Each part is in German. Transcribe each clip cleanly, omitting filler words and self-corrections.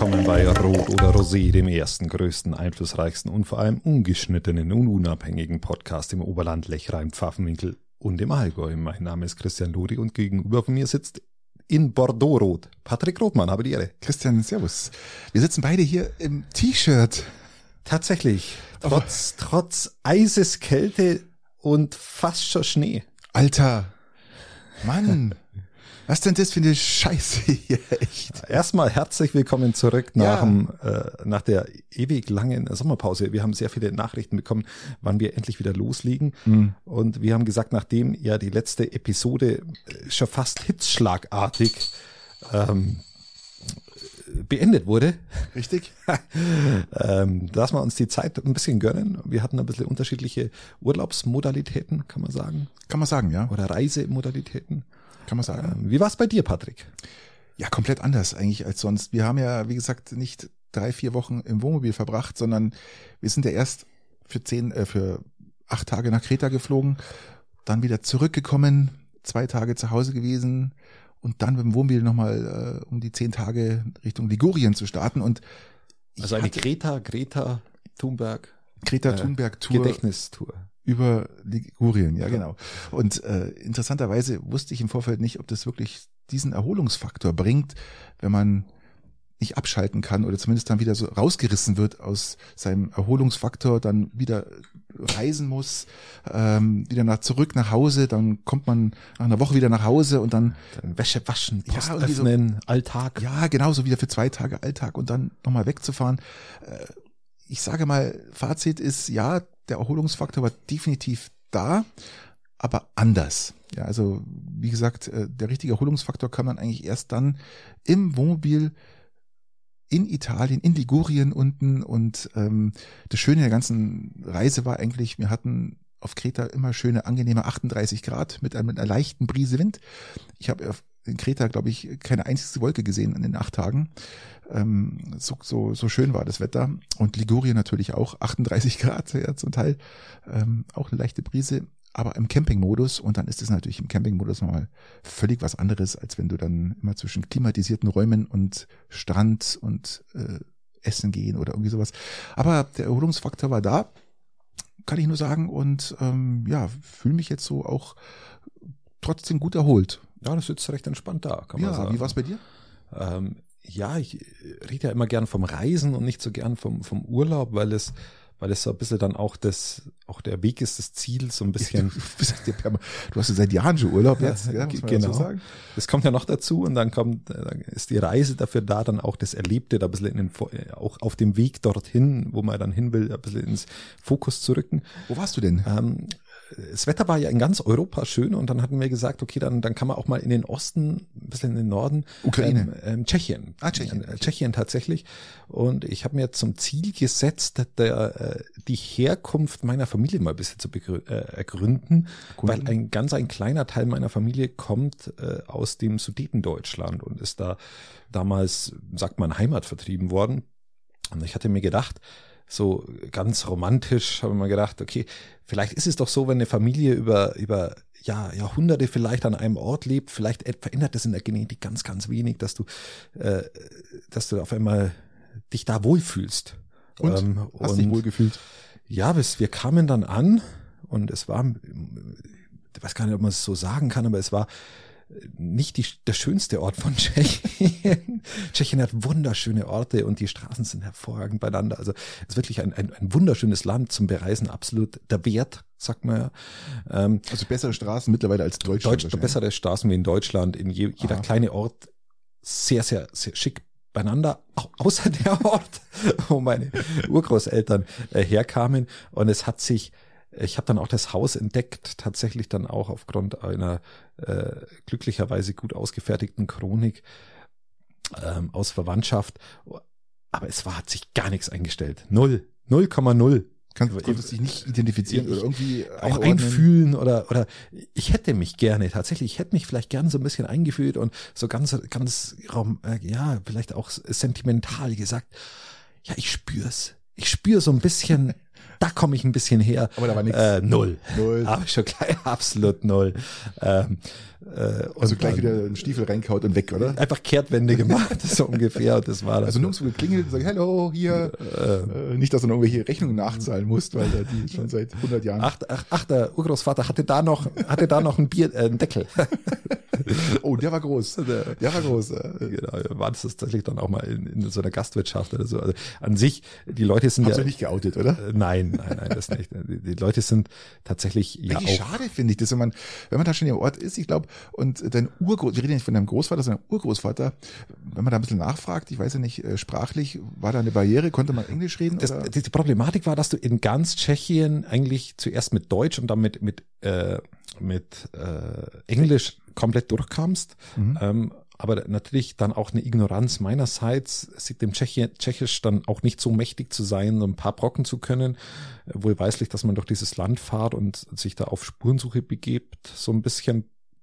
willkommen bei Rot oder Rosé, dem ersten, größten, einflussreichsten und vor allem ungeschnittenen und unabhängigen Podcast im Oberland, Lechrein, Pfaffenwinkel und im Allgäu. Mein Name ist Christian Luri und gegenüber von mir sitzt in Bordeaux-Rot Patrick Rothmann, habe die Ehre. Christian, servus. Wir sitzen beide hier im T-Shirt. Tatsächlich, trotz Eises, Kälte und fast schon Schnee. Alter, Mann, was denn das für eine Scheiße hier, echt? Erstmal herzlich willkommen zurück nach der ewig langen Sommerpause. Wir haben sehr viele Nachrichten bekommen, wann wir endlich wieder loslegen. Und wir haben gesagt, nachdem ja die letzte Episode schon fast hitzschlagartig beendet wurde. Richtig. Dass wir uns die Zeit ein bisschen gönnen. Wir hatten ein bisschen unterschiedliche Urlaubsmodalitäten, kann man sagen. Kann man sagen, ja. Oder Reisemodalitäten. Kann man sagen. Wie war es bei dir, Patrick? Ja, komplett anders eigentlich als sonst. Wir haben ja, wie gesagt, nicht 3-4 Wochen im Wohnmobil verbracht, sondern wir sind ja erst für 8 Tage nach Kreta geflogen, dann wieder zurückgekommen, 2 Tage zu Hause gewesen und dann mit dem Wohnmobil nochmal um die 10 Tage Richtung Ligurien zu starten. Und also eine Greta-Thunberg Thunberg-Tour. Gedächtnistour. Über Ligurien, ja genau. Und interessanterweise wusste ich im Vorfeld nicht, ob das wirklich diesen Erholungsfaktor bringt, wenn man nicht abschalten kann oder zumindest dann wieder so rausgerissen wird aus seinem Erholungsfaktor, dann wieder reisen muss, wieder zurück nach Hause, dann kommt man nach einer Woche wieder nach Hause und dann Wäsche waschen, Post öffnen, Alltag. Ja, genau, so wieder für 2 Tage Alltag und dann nochmal wegzufahren. Ich sage mal, Fazit ist, ja, der Erholungsfaktor war definitiv da, aber anders. Ja, also wie gesagt, der richtige Erholungsfaktor kann man eigentlich erst dann im Wohnmobil in Italien, in Ligurien unten. Und das Schöne der ganzen Reise war eigentlich, wir hatten auf Kreta immer schöne, angenehme 38 Grad mit einer leichten Brise Wind. Ich habe in Kreta, glaube ich, keine einzige Wolke gesehen in den 8 Tagen. So schön war das Wetter. Und Ligurien natürlich auch 38 Grad, ja, zum Teil. Auch eine leichte Brise, aber im Campingmodus. Und dann ist es natürlich im Campingmodus nochmal völlig was anderes, als wenn du dann immer zwischen klimatisierten Räumen und Strand und Essen gehen oder irgendwie sowas. Aber der Erholungsfaktor war da, kann ich nur sagen. Und fühle mich jetzt so auch trotzdem gut erholt. Ja, das sitzt recht entspannt da, kann man sagen. Wie war es bei dir? Ich rede ja immer gern vom Reisen und nicht so gern vom Urlaub, weil es so ein bisschen dann auch der Weg ist, das Ziel, so ein bisschen. Du hast ja seit Jahren schon Urlaub jetzt, ja, muss man genau. dazu sagen. Das kommt ja noch dazu und dann ist die Reise dafür da, dann auch das Erlebte, da ein bisschen auch auf dem Weg dorthin, wo man dann hin will, ein bisschen ins Fokus zu rücken. Wo warst du denn? Das Wetter war ja in ganz Europa schön und dann hatten wir gesagt, okay, dann kann man auch mal in den Osten, ein bisschen in den Norden. Ukraine. Tschechien. Tschechien tatsächlich. Und ich habe mir zum Ziel gesetzt, die Herkunft meiner Familie mal ein bisschen zu ergründen, cool. Weil ein kleiner Teil meiner Familie kommt aus dem Sudetendeutschland und ist da damals, sagt man, Heimatvertrieben worden. Und ich hatte mir gedacht, so ganz romantisch habe ich mir gedacht, okay, vielleicht ist es doch so, wenn eine Familie über Jahrhunderte vielleicht an einem Ort lebt, vielleicht verändert das in der Genetik ganz, ganz wenig, dass du auf einmal dich da wohlfühlst. Hast dich wohlgefühlt? Ja, wir kamen dann an und es war, ich weiß gar nicht, ob man es so sagen kann, aber es war nicht der schönste Ort von Tschechien. Tschechien hat wunderschöne Orte und die Straßen sind hervorragend beieinander. Also es ist wirklich ein wunderschönes Land zum Bereisen, absolut der Wert, sagt man ja. Also bessere Straßen mittlerweile als Deutschland. Bessere Straßen wie in Deutschland, in jeder kleine Ort sehr, sehr, sehr schick beieinander, außer der Ort, wo meine Urgroßeltern herkamen. Und ich habe dann auch das Haus entdeckt, tatsächlich dann auch aufgrund einer glücklicherweise gut ausgefertigten Chronik aus Verwandtschaft. Aber hat sich gar nichts eingestellt. 0,0. Konntest dich nicht identifizieren oder irgendwie auch einfühlen oder ich hätte mich vielleicht gerne so ein bisschen eingefühlt und so ganz vielleicht auch sentimental gesagt, ja, ich spüre so ein bisschen da komme ich ein bisschen her. Aber da war nichts. Null. Aber schon gleich absolut null. Also gleich wieder einen Stiefel reingehaut und weg, oder? Einfach Kehrtwende gemacht, so ungefähr. Und das war das. Also nirgendwo geklingelt und sagt, hello, hier. Nicht, dass du noch irgendwelche Rechnungen nachzahlen musst, weil da die schon seit 100 Jahren. Ach, der Urgroßvater hatte da noch ein Bier, einen Deckel. Oh, der war groß. Der war groß. Genau, war das tatsächlich dann auch mal in so einer Gastwirtschaft oder so. Also an sich, die Leute sind Hast du nicht geoutet, oder? Nein, das nicht. Die Leute sind tatsächlich ja auch. Schade finde ich das, wenn man da schon im Ort ist, ich glaube, und dein wir reden nicht von deinem Großvater, sondern Urgroßvater, wenn man da ein bisschen nachfragt, ich weiß ja nicht, sprachlich, war da eine Barriere, konnte man Englisch reden? Die Problematik war, dass du in ganz Tschechien eigentlich zuerst mit Deutsch und dann mit Englisch komplett durchkamst. Aber natürlich dann auch eine Ignoranz meinerseits, sieht dem Tschechisch dann auch nicht so mächtig zu sein, ein paar Brocken zu können, wohlweislich, dass man durch dieses Land fahrt und sich da auf Spurensuche begebt, so ein bisschen.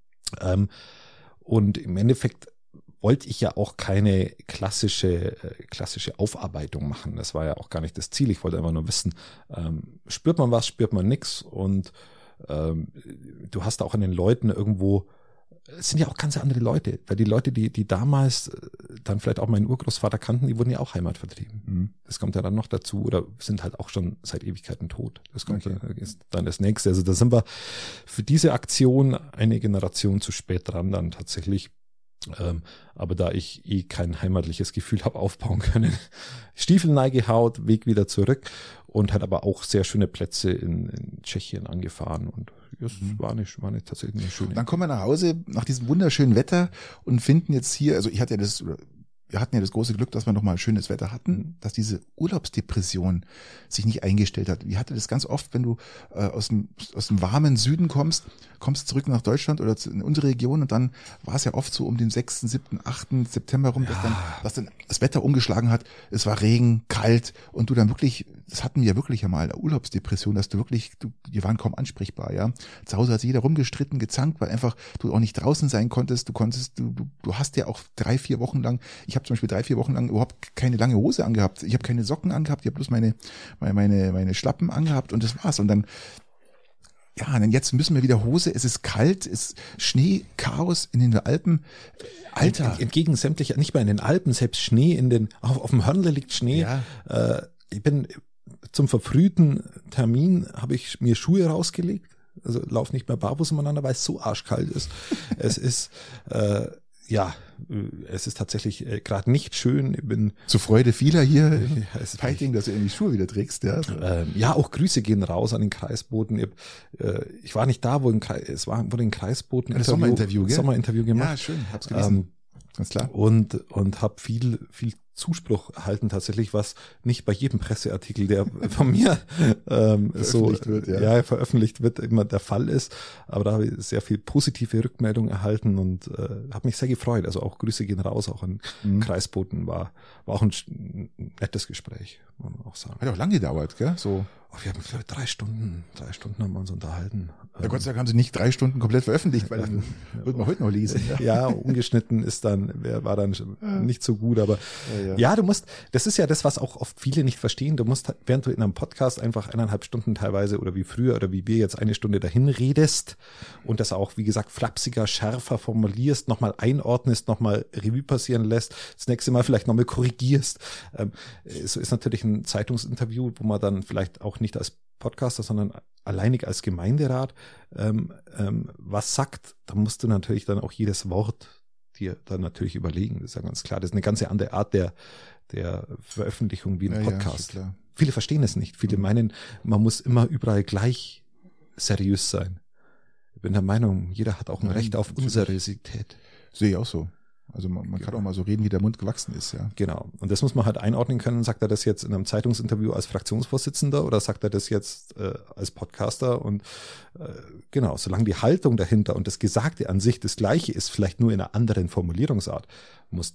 Und im Endeffekt wollte ich ja auch keine klassische Aufarbeitung machen. Das war ja auch gar nicht das Ziel. Ich wollte einfach nur wissen, spürt man was, spürt man nichts. Und du hast auch an den Leuten irgendwo, es sind ja auch ganz andere Leute, weil die Leute, die damals dann vielleicht auch meinen Urgroßvater kannten, die wurden ja auch heimatvertrieben. Das kommt ja dann noch dazu oder sind halt auch schon seit Ewigkeiten tot. Das kommt ist dann das Nächste. Also da sind wir für diese Aktion eine Generation zu spät dran dann tatsächlich. Aber da ich kein heimatliches Gefühl habe aufbauen können, Stiefel neigehaut, Weg wieder zurück und hat aber auch sehr schöne Plätze in Tschechien angefahren und das war tatsächlich eine schöne. Dann kommen wir nach Hause nach diesem wunderschönen Wetter und finden jetzt hier, also wir hatten ja das große Glück, dass wir nochmal schönes Wetter hatten, dass diese Urlaubsdepression sich nicht eingestellt hat. Ich hatte das ganz oft, wenn du aus dem warmen Süden kommst zurück nach Deutschland oder in unsere Region und dann war es ja oft so um den 6., 7., 8. September rum, dass dann das Wetter umgeschlagen hat. Es war Regen, kalt und du dann wirklich, das hatten wir wirklich ja mal, Urlaubsdepression, dass die waren kaum ansprechbar, ja. Zu Hause hat sich jeder rumgestritten, gezankt, weil einfach du auch nicht draußen sein konntest. Du hast ja auch 3-4 Wochen lang, ich habe zum Beispiel 3-4 Wochen lang überhaupt keine lange Hose angehabt. Ich habe keine Socken angehabt, ich habe bloß meine Schlappen angehabt und das war's. Und dann jetzt müssen wir wieder Hose, es ist kalt, es ist Schnee, Chaos in den Alpen. Alter. Entgegen sämtlicher, nicht mal in den Alpen, selbst Schnee auf dem Hörnle liegt Schnee. Ja. Ich bin zum verfrühten Termin, habe ich mir Schuhe rausgelegt. Also lauf nicht mehr barfuß umeinander, weil es so arschkalt ist. Es ist, es ist tatsächlich gerade nicht schön. Ich bin zur Freude vieler hier Fighting, dass du irgendwie Schuhe wieder trägst. Ja, auch Grüße gehen raus an den Kreisboten. Ich war nicht da, wurde ein Kreisboten Sommerinterview gemacht. Ja, schön, hab's gelesen. Ganz klar. Und habe viel Zuspruch erhalten tatsächlich, was nicht bei jedem Presseartikel, der von mir veröffentlicht wird, immer der Fall ist. Aber da habe ich sehr viel positive Rückmeldung erhalten und habe mich sehr gefreut. Also auch Grüße gehen raus, auch an Kreisboten. War auch ein nettes Gespräch, muss man auch sagen. Hat auch lange gedauert, gell? So. Wir haben, glaube ich, 3 Stunden haben wir uns unterhalten. Ja, Gott sei Dank haben sie nicht 3 Stunden komplett veröffentlicht, weil dann wird man heute noch lesen. Ja, ungeschnitten war dann nicht so gut, aber du musst, das ist ja das, was auch oft viele nicht verstehen. Du musst, während du in einem Podcast einfach 1,5 Stunden teilweise oder wie früher oder wie wir jetzt 1 Stunde dahin redest und das auch, wie gesagt, flapsiger, schärfer formulierst, nochmal einordnest, nochmal Revue passieren lässt, das nächste Mal vielleicht nochmal korrigierst. So ist natürlich ein Zeitungsinterview, wo man dann vielleicht auch nicht als Podcaster, sondern alleinig als Gemeinderat was sagt, da musst du natürlich dann auch jedes Wort dir dann natürlich überlegen. Das ist ja ganz klar. Das ist eine ganz andere Art der Veröffentlichung wie ein Podcast. Ja, viele verstehen es nicht. Viele meinen, man muss immer überall gleich seriös sein. Ich bin der Meinung, jeder hat auch ein Recht auf Unseriosität. Sehe ich auch so. Also man kann auch mal so reden, wie der Mund gewachsen ist, ja. Genau. Und das muss man halt einordnen können. Sagt er das jetzt in einem Zeitungsinterview als Fraktionsvorsitzender oder sagt er das jetzt als Podcaster? Und genau, solange die Haltung dahinter und das Gesagte an sich das Gleiche ist, vielleicht nur in einer anderen Formulierungsart, muss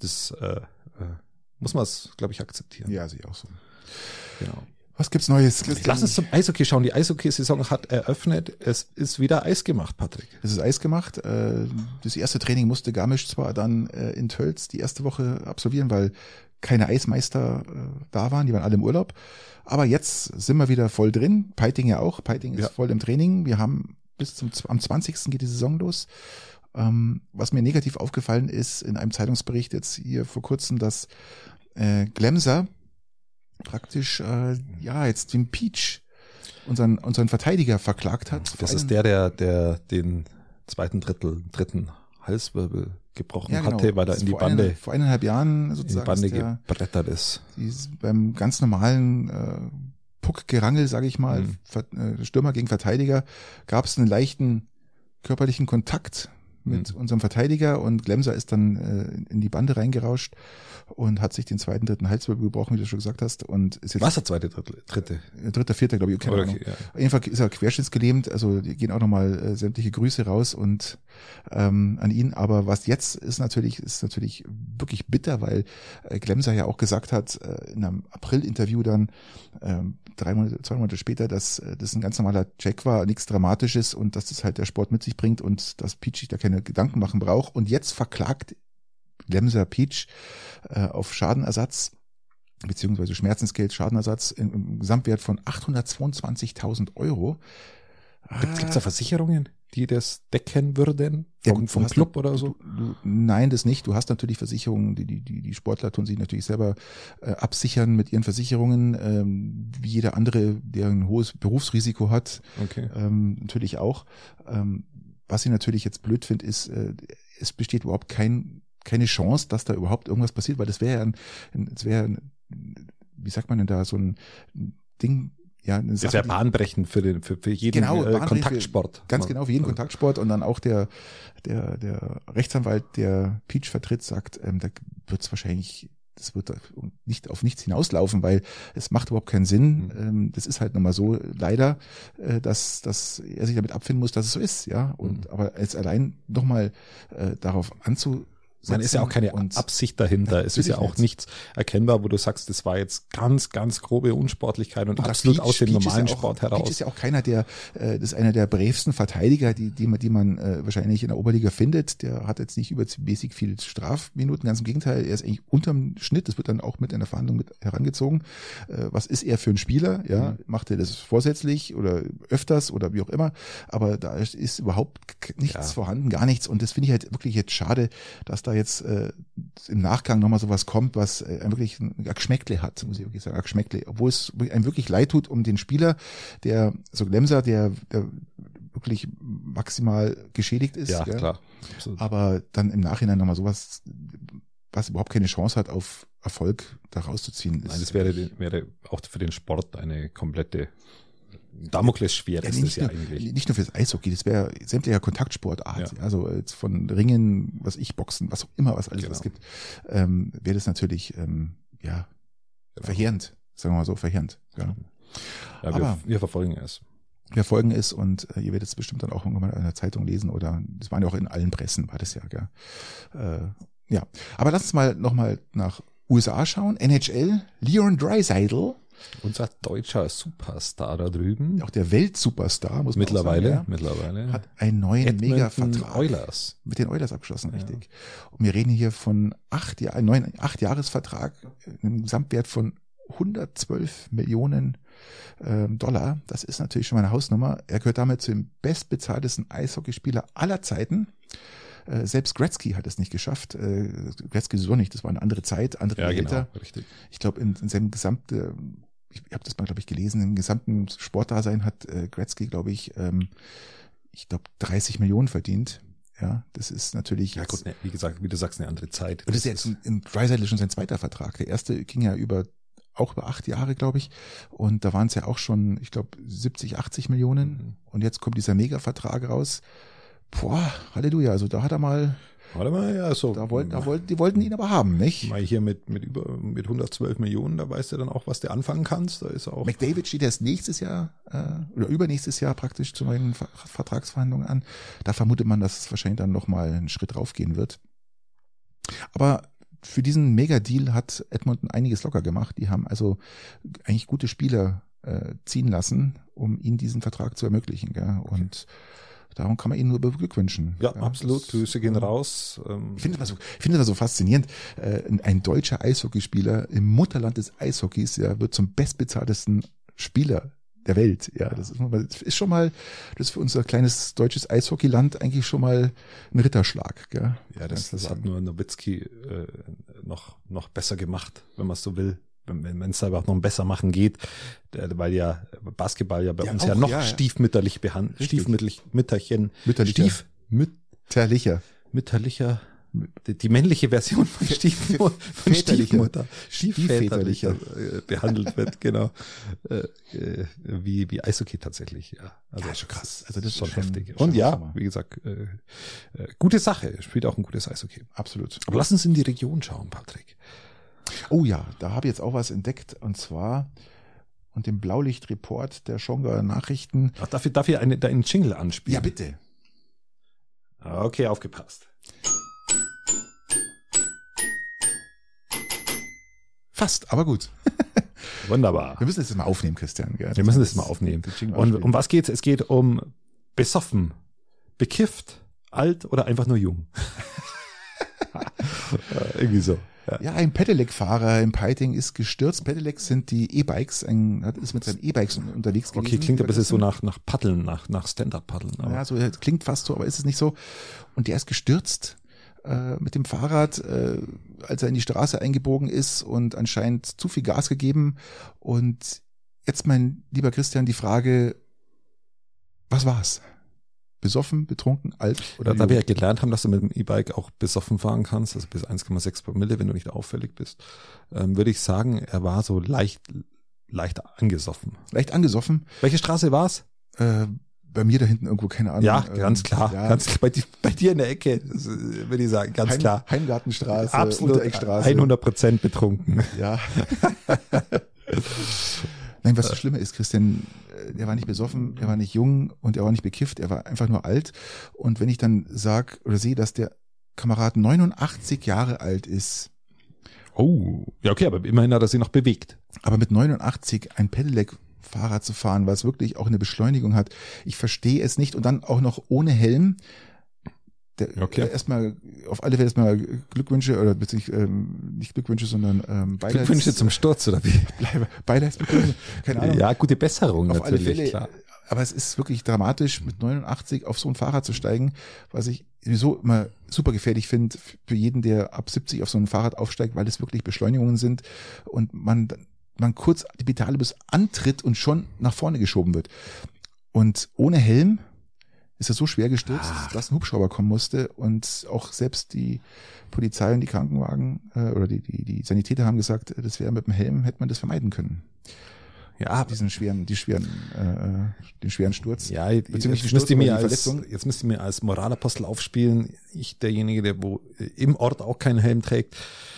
man es, glaube ich, akzeptieren. Ja, sehe ich auch so. Genau. Was gibt's Neues? Lass uns zum Eishockey schauen. Die Eishockey-Saison hat eröffnet. Es ist wieder Eis gemacht, Patrick. Es ist Eis gemacht. Das erste Training musste Garmisch zwar dann in Tölz die erste Woche absolvieren, weil keine Eismeister da waren, die waren alle im Urlaub. Aber jetzt sind wir wieder voll drin. Peiting ja auch. Peiting ist voll im Training. Wir haben am 20. geht die Saison los. Was mir negativ aufgefallen ist, in einem Zeitungsbericht jetzt hier vor kurzem, dass Glemser praktisch jetzt den Peach, unseren Verteidiger, verklagt hat. Das ist der den dritten Halswirbel gebrochen hatte, weil er in die Bande vor 1,5 Jahren sozusagen in die Bande gebrettert ist. Beim ganz normalen Puckgerangel, sage ich mal, Stürmer gegen Verteidiger, gab es einen leichten körperlichen Kontakt mit unserem Verteidiger und Glemser ist dann in die Bande reingerauscht und hat sich den dritten Halswirbel gebrochen, wie du schon gesagt hast. Und ist jetzt was der dritte? Dritter, vierter, glaube ich. Keine Ahnung. Ja. Auf jeden Fall ist er querschnittsgelähmt, also die gehen auch nochmal sämtliche Grüße raus und an ihn. Aber was jetzt ist natürlich wirklich bitter, weil Glemser ja auch gesagt hat, in einem April-Interview dann, 2 Monate später, dass das ein ganz normaler Check war, nichts Dramatisches und dass das halt der Sport mit sich bringt und dass Peach sich da keine Gedanken machen braucht. Und jetzt verklagt Glemser Peach auf Schadenersatz beziehungsweise Schmerzensgeld, Schadenersatz im Gesamtwert von 822.000 Euro. Gibt's da Versicherungen, die das decken würden? Vom Club oder so? Nein, das nicht. Du hast natürlich Versicherungen, die Sportler tun sich natürlich selber absichern mit ihren Versicherungen, wie jeder andere, der ein hohes Berufsrisiko hat. Okay. Natürlich auch. Was ich natürlich jetzt blöd finde, ist, es besteht überhaupt keine Chance, dass da überhaupt irgendwas passiert, weil das wäre wie sagt man denn da, so ein Ding, ja, eine Sache, das wäre bahnbrechend für jeden Kontaktsport. Ganz genau, für jeden Kontaktsport. Und dann auch der Rechtsanwalt, der Peach vertritt, sagt, das wird auf nichts hinauslaufen, weil es macht überhaupt keinen Sinn. Das ist halt nun mal so, leider, dass er sich damit abfinden muss, dass es so ist, ja. Aber jetzt allein nochmal darauf Man ist ja auch keine Absicht dahinter. Es ist ja auch nichts erkennbar, wo du sagst, das war jetzt ganz, ganz grobe Unsportlichkeit und absolut aus dem normalen Sport heraus. Peach ist ja auch keiner das ist einer der bravsten Verteidiger, die man wahrscheinlich in der Oberliga findet. Der hat jetzt nicht übermäßig viel Strafminuten, ganz im Gegenteil, er ist eigentlich unterm Schnitt. Das wird dann auch mit in der Verhandlung mit herangezogen. Was ist er für ein Spieler? Ja, macht er das vorsätzlich oder öfters oder wie auch immer? Aber da ist überhaupt nichts vorhanden, gar nichts. Und das finde ich halt wirklich jetzt schade, dass da jetzt im Nachgang nochmal sowas kommt, was wirklich ein Geschmäckle hat, muss ich wirklich sagen, ein Geschmäckle, obwohl es einem wirklich leid tut um den Spieler, der Glemser, der wirklich maximal geschädigt ist. Ja, klar. Absolut. Aber dann im Nachhinein nochmal sowas, was überhaupt keine Chance hat, auf Erfolg da rauszuziehen. Nein, das wäre auch für den Sport eine komplette Damoklesschwert ist das ja eigentlich. Nicht nur fürs Eishockey, das wäre sämtlicher Kontaktsportart. Ja. Also jetzt von Ringen, Boxen, was auch immer, was alles es gibt, wäre das natürlich verheerend, sagen wir mal so, verheerend. Ja. Ja, aber wir verfolgen es. Wir folgen es und ihr werdet es bestimmt dann auch irgendwann in der Zeitung lesen oder das waren ja auch in allen Pressen, war das ja. Gell? Ja, aber lass uns mal nochmal nach USA schauen. NHL, Leon Draisaitl. Unser deutscher Superstar da drüben. Auch der Weltsuperstar, muss man mittlerweile, hat einen neuen Mega-Vertrag Oilers. Mit den Oilers abgeschlossen, richtig. Und wir reden hier von 8-Jahres-Vertrag, einem Gesamtwert von 112 Millionen $. Das ist natürlich schon mal eine Hausnummer. Er gehört damit zu dem bestbezahltesten Eishockeyspieler aller Zeiten. Selbst Gretzky hat es nicht geschafft. Gretzky so nicht, das war eine andere Zeit, andere Gehälter. Genau, richtig. Ich glaube, in seinem gesamten, ich habe das mal, glaube ich, gelesen, im gesamten Sportdasein hat Gretzky, glaube ich 30 Millionen verdient. Ja, das ist natürlich. Ja gut, wie gesagt, wie du sagst, eine andere Zeit. Und das ist jetzt in Draisaitl schon sein zweiter Vertrag. Der erste ging ja auch über 8 Jahre, glaube ich. Und da waren es ja auch schon, ich glaube, 70, 80 Millionen. Und jetzt kommt dieser Mega-Vertrag raus. Boah, Halleluja, also da hat er mal. Warte mal, ja, so. Die wollten ihn aber haben, nicht? Mal hier mit 112 Millionen, da weißt du dann auch, was du anfangen kannst. Da ist auch. McDavid steht erst nächstes Jahr, oder übernächstes Jahr praktisch zu neuen Vertragsverhandlungen an. Da vermutet man, dass es wahrscheinlich dann nochmal einen Schritt raufgehen wird. Aber für diesen Mega-Deal hat Edmonton einiges locker gemacht. Die haben also eigentlich gute Spieler ziehen lassen, um ihnen diesen Vertrag zu ermöglichen. Gell? Und darum kann man ihn nur beglückwünschen. Ja, absolut. Grüße gehen raus. Ich finde das so faszinierend. Ein deutscher Eishockeyspieler im Mutterland des Eishockeys, wird zum bestbezahltesten Spieler der Welt. Ja, das ist schon mal, das ist für unser kleines deutsches Eishockeyland eigentlich schon mal ein Ritterschlag. Gell? Ja, das hat nur Nowitzki noch besser gemacht, wenn man es so will. Wenn es aber auch noch besser machen geht, weil ja Basketball ja bei uns auch, noch stiefmütterlich behandelt, mütterlicher, die männliche Version von Stiefmutter, stiefväterlicher behandelt wird, genau, wie Eishockey tatsächlich, ja. Also ja, schon krass. Also das ist schon heftig. Und ja, wie gesagt, gute Sache, spielt auch ein gutes Eishockey. Absolut. Aber lass uns in die Region schauen, Patrick. Oh ja, da habe ich jetzt auch was entdeckt, und zwar und dem Blaulichtreport der Schongaer Nachrichten. Ach, darf ich einen Jingle anspielen? Ja, bitte. Okay, aufgepasst. Fast, aber gut. Wunderbar. Wir müssen das mal aufnehmen, Christian. Gell? Wir müssen das mal aufnehmen. Und um was geht's? Es geht um besoffen, bekifft, alt oder einfach nur jung. Irgendwie so. Ja, ein Pedelec-Fahrer im Peiting ist gestürzt. Pedelecs sind die E-Bikes, ist mit seinen E-Bikes unterwegs gewesen. Okay, klingt ein bisschen so nach Paddeln, nach Stand-Up-Paddeln. Ja, so klingt fast so, aber ist es nicht so. Und der ist gestürzt mit dem Fahrrad, als er in die Straße eingebogen ist und anscheinend zu viel Gas gegeben. Und jetzt, mein lieber Christian, die Frage, was war's? Besoffen, betrunken, alt oder da wir ja gelernt haben, dass du mit dem E-Bike auch besoffen fahren kannst, also bis 1,6 Promille, wenn du nicht auffällig bist, würde ich sagen, er war so leicht angesoffen. Leicht angesoffen? Welche Straße war's? Bei mir da hinten irgendwo, keine Ahnung. Ja, ganz klar. Ja. Ganz klar. Bei dir in der Ecke, würde ich sagen, ganz klar. Heimgartenstraße, absolut, Untereckstraße. 100% betrunken. Ja. Nein, was das Schlimme ist, Christian, er war nicht besoffen, er war nicht jung und er war nicht bekifft, er war einfach nur alt. Und wenn ich dann sag oder sehe, dass der Kamerad 89 Jahre alt ist. Oh, ja okay, aber immerhin hat er sich noch bewegt. Aber mit 89 ein Pedelec-Fahrrad zu fahren, was wirklich auch eine Beschleunigung hat, ich verstehe es nicht. Und dann auch noch ohne Helm. Erstmal auf alle Fälle erstmal Glückwünsche oder nicht Glückwünsche, sondern Glückwünsche zum Sturz oder wie? Beileidsbegrüßung, keine Ahnung. Ja, gute Besserung auf natürlich, alle Fälle, klar. Aber es ist wirklich dramatisch, mit 89 auf so ein Fahrrad zu steigen, was ich sowieso immer super gefährlich finde für jeden, der ab 70 auf so ein Fahrrad aufsteigt, weil es wirklich Beschleunigungen sind und man kurz die Pedale bis antritt und schon nach vorne geschoben wird. Und ohne Helm ist er so schwer gestürzt, dass ein Hubschrauber kommen musste und auch selbst die Polizei und die Krankenwagen oder die Sanitäter haben gesagt, das wäre mit dem Helm, hätte man das vermeiden können. Ja, den schweren Sturz. Ja, jetzt müsst ihr mir als Moralapostel aufspielen, ich derjenige, der wo im Ort auch keinen Helm trägt.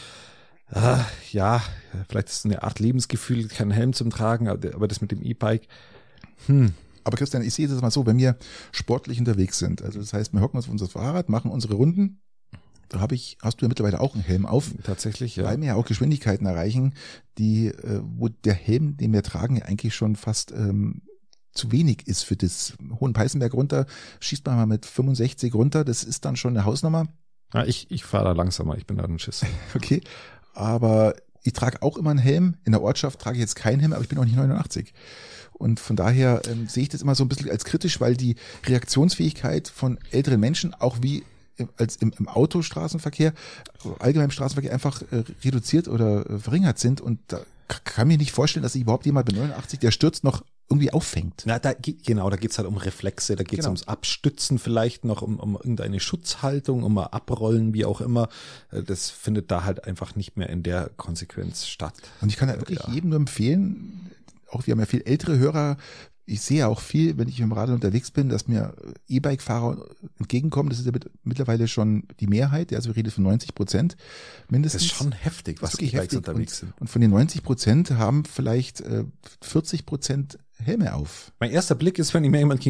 Ja, vielleicht ist es eine Art Lebensgefühl, keinen Helm zum Tragen, aber das mit dem E-Bike, Aber Christian, ich sehe das mal so, wenn wir sportlich unterwegs sind, also das heißt, wir hocken uns auf unser Fahrrad, machen unsere Runden, da hast du ja mittlerweile auch einen Helm auf. Tatsächlich, ja. Weil wir ja auch Geschwindigkeiten erreichen, wo der Helm, den wir tragen, ja eigentlich schon fast zu wenig ist für das. Hohenpeißenberg runter, schießt man mal mit 65 runter, das ist dann schon eine Hausnummer. Ja, ich fahre da langsamer, ich bin da ein Schiss. Okay, aber ich trage auch immer einen Helm. In der Ortschaft trage ich jetzt keinen Helm, aber ich bin auch nicht 89. Und von daher sehe ich das immer so ein bisschen als kritisch, weil die Reaktionsfähigkeit von älteren Menschen auch wie als im Autostraßenverkehr, allgemein im Straßenverkehr einfach reduziert oder verringert sind. Und da kann mir nicht vorstellen, dass sich überhaupt jemand bei 89, der stürzt, noch irgendwie auffängt. Na, da geht's halt um Reflexe, da geht's ums Abstützen vielleicht noch, um irgendeine Schutzhaltung, um mal abrollen, wie auch immer. Das findet da halt einfach nicht mehr in der Konsequenz statt. Und ich kann halt wirklich jedem nur empfehlen, auch wir haben ja viel ältere Hörer, ich sehe auch viel, wenn ich im Radl unterwegs bin, dass mir E-Bike-Fahrer entgegenkommen. Das ist ja mittlerweile schon die Mehrheit. Also wir reden von 90% mindestens. Das ist schon heftig, was E-Bikes unterwegs sind. Und von den 90% haben vielleicht 40% Helme auf. Mein erster Blick ist, wenn mir jemand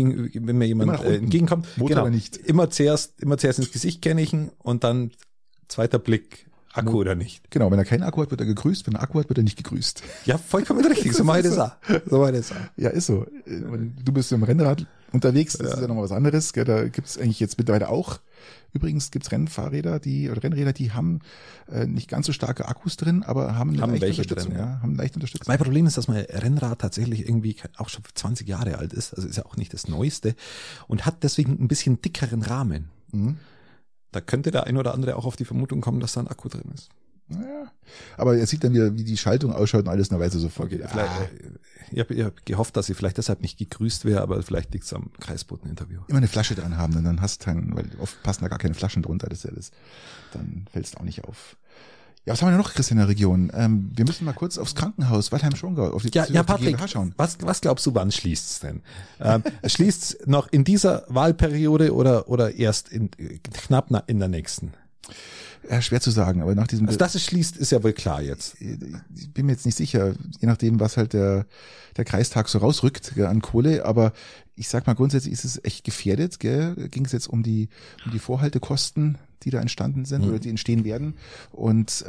entgegenkommt, Motor oder nicht. Immer zuerst ins Gesicht kennigen und dann zweiter Blick Akku oder nicht. Genau, wenn er keinen Akku hat, wird er gegrüßt. Wenn er Akku hat, wird er nicht gegrüßt. Ja, vollkommen richtig. So meine das. Ja, ist so. Du bist im Rennrad unterwegs, das ist ja nochmal was anderes. Gell? Da gibt's eigentlich jetzt mittlerweile auch. Übrigens gibt's Rennräder, die haben nicht ganz so starke Akkus drin, aber haben eine leichte Unterstützung. Drin, ja. Haben leichte Unterstützung. Mein Problem ist, dass mein Rennrad tatsächlich irgendwie auch schon 20 Jahre alt ist. Also ist ja auch nicht das Neueste und hat deswegen ein bisschen dickeren Rahmen. Mhm. Da könnte der ein oder andere auch auf die Vermutung kommen, dass da ein Akku drin ist. Ja, aber er sieht dann wieder, wie die Schaltung ausschaut und alles, dann weiß er sofort. Okay, ich hab gehofft, dass sie vielleicht deshalb nicht gegrüßt wäre, aber vielleicht liegt es am Kreisboten-Interview. Immer eine Flasche dran haben und dann hast du keinen, weil oft passen da gar keine Flaschen drunter, das ist ja das. Dann fällt es auch nicht auf. Ja, was haben wir noch, Chris, in der Region? Wir müssen mal kurz aufs Krankenhaus Waldheim-Schongau, auf die Patrick, GmbH schauen. Was glaubst du, wann schließt's denn? Schließt's noch in dieser Wahlperiode oder erst knapp in der nächsten? Ja, schwer zu sagen, aber nach diesem... Also, dass es schließt, ist ja wohl klar jetzt. Ich bin mir jetzt nicht sicher, je nachdem, was halt der Kreistag so rausrückt, gell, an Kohle, aber ich sag mal, grundsätzlich ist es echt gefährdet, gell? Ging es jetzt um die Vorhaltekosten, die da entstanden sind oder die entstehen werden und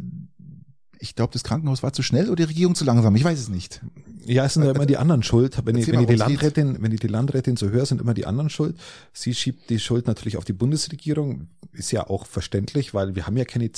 ich glaube, das Krankenhaus war zu schnell oder die Regierung zu langsam. Ich weiß es nicht. Ja, es sind ja immer die anderen schuld. Wenn die Landrätin so hört, sind immer die anderen schuld. Sie schiebt die Schuld natürlich auf die Bundesregierung. Ist ja auch verständlich, weil wir haben ja keine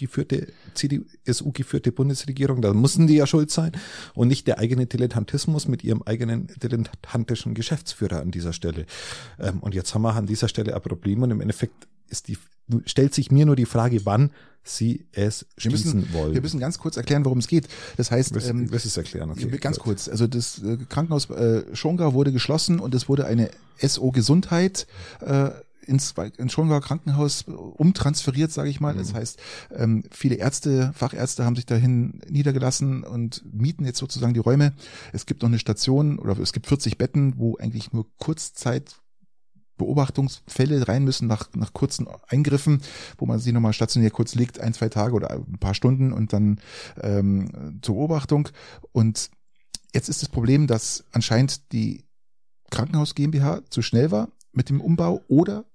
CDU-geführte Bundesregierung. Da mussten die ja schuld sein. Und nicht der eigene Dilettantismus mit ihrem eigenen dilettantischen Geschäftsführer an dieser Stelle. Und jetzt haben wir an dieser Stelle ein Problem. Und im Endeffekt stellt sich mir nur die Frage, wann sie es schließen wollen. Wir müssen ganz kurz erklären, worum es geht. Das heißt, wirst es erklären, okay. Ganz kurz. Also das Krankenhaus Schongau wurde geschlossen und es wurde eine SO Gesundheit ins Schongauer Krankenhaus umtransferiert, sage ich mal. Das heißt, viele Fachärzte haben sich dahin niedergelassen und mieten jetzt sozusagen die Räume. Es gibt noch eine Station oder es gibt 40 Betten, wo eigentlich nur Beobachtungsfälle rein müssen nach kurzen Eingriffen, wo man sie nochmal stationär kurz legt, 1-2 Tage oder ein paar Stunden und dann zur Beobachtung. Und jetzt ist das Problem, dass anscheinend die Krankenhaus GmbH zu schnell war mit dem Umbau oder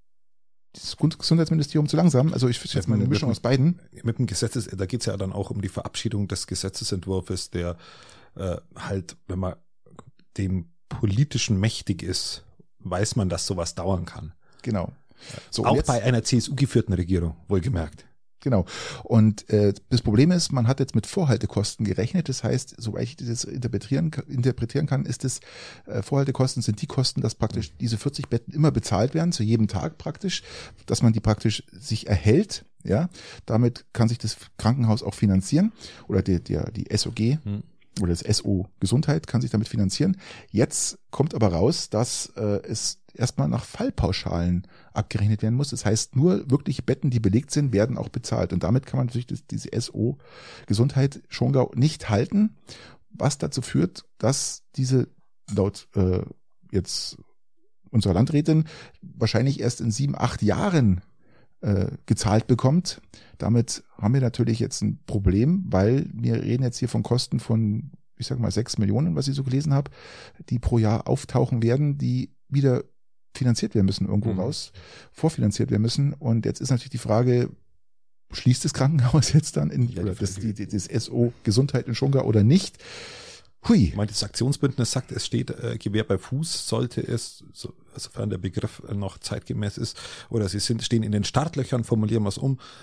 das Gesundheitsministerium zu langsam. Also ich finde jetzt mal eine Mischung aus beiden. Mit dem da geht es ja dann auch um die Verabschiedung des Gesetzesentwurfs, der halt, wenn man dem politischen mächtig ist, weiß man, dass sowas dauern kann. Genau. So, auch bei einer CSU-geführten Regierung, wohlgemerkt. Genau. Und das Problem ist, man hat jetzt mit Vorhaltekosten gerechnet. Das heißt, soweit ich das interpretieren kann, ist es, Vorhaltekosten sind die Kosten, dass praktisch diese 40 Betten immer bezahlt werden, zu jedem Tag praktisch, dass man die praktisch sich erhält. Ja, damit kann sich das Krankenhaus auch finanzieren oder die SOG. Oder das SO Gesundheit kann sich damit finanzieren. Jetzt kommt aber raus, dass es erstmal nach Fallpauschalen abgerechnet werden muss. Das heißt, nur wirkliche Betten, die belegt sind, werden auch bezahlt. Und damit kann man natürlich diese SO Gesundheit Schongau nicht halten, was dazu führt, dass diese laut jetzt unserer Landrätin wahrscheinlich erst in 7-8 Jahren gezahlt bekommt. Damit haben wir natürlich jetzt ein Problem, weil wir reden jetzt hier von Kosten von, ich sag mal, 6 Millionen, was ich so gelesen habe, die pro Jahr auftauchen werden, die wieder finanziert werden müssen, irgendwo vorfinanziert werden müssen. Und jetzt ist natürlich die Frage, schließt das Krankenhaus jetzt dann das SO Gesundheit in Schongau oder nicht? Hui. Ich meine, das Aktionsbündnis sagt, es steht Gewehr bei Fuß, sollte es, sofern der Begriff noch zeitgemäß ist, oder stehen in den Startlöchern, formulieren wir es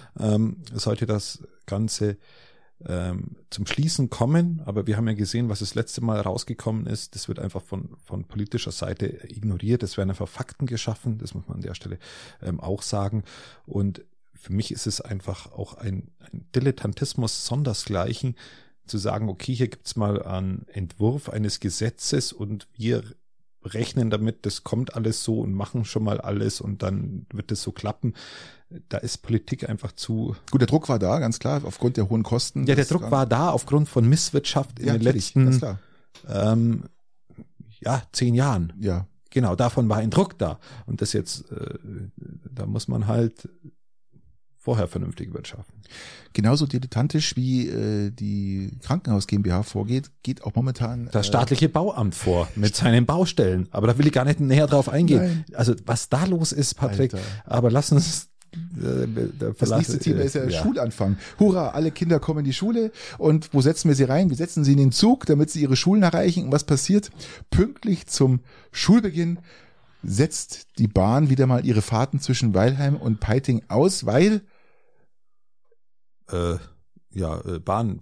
sollte das Ganze zum Schließen kommen. Aber wir haben ja gesehen, was das letzte Mal rausgekommen ist. Das wird einfach von politischer Seite ignoriert. Es werden einfach Fakten geschaffen. Das muss man an der Stelle auch sagen. Und für mich ist es einfach auch ein Dilettantismus sondersgleichen, zu sagen, okay, hier gibt's mal einen Entwurf eines Gesetzes und wir rechnen damit, das kommt alles so und machen schon mal alles und dann wird es so klappen. Da ist Politik einfach zu... Gut, der Druck war da, ganz klar, aufgrund der hohen Kosten. Ja, der Druck war da aufgrund von Misswirtschaft in den letzten 10 Jahren. Ja. Genau, davon war ein Druck da. Und das jetzt, da muss man halt vorher vernünftig wirtschaften. Genauso dilettantisch wie die Krankenhaus GmbH vorgeht, geht auch momentan das staatliche Bauamt vor mit seinen Baustellen. Aber da will ich gar nicht näher drauf eingehen. Nein. Also was da los ist, Patrick, Alter. Aber lass uns Das nächste Thema ist ja Schulanfang. Hurra, alle Kinder kommen in die Schule und wo setzen wir sie rein? Wir setzen sie in den Zug, damit sie ihre Schulen erreichen. Und was passiert? Pünktlich zum Schulbeginn setzt die Bahn wieder mal ihre Fahrten zwischen Weilheim und Peiting aus, weil Bahn,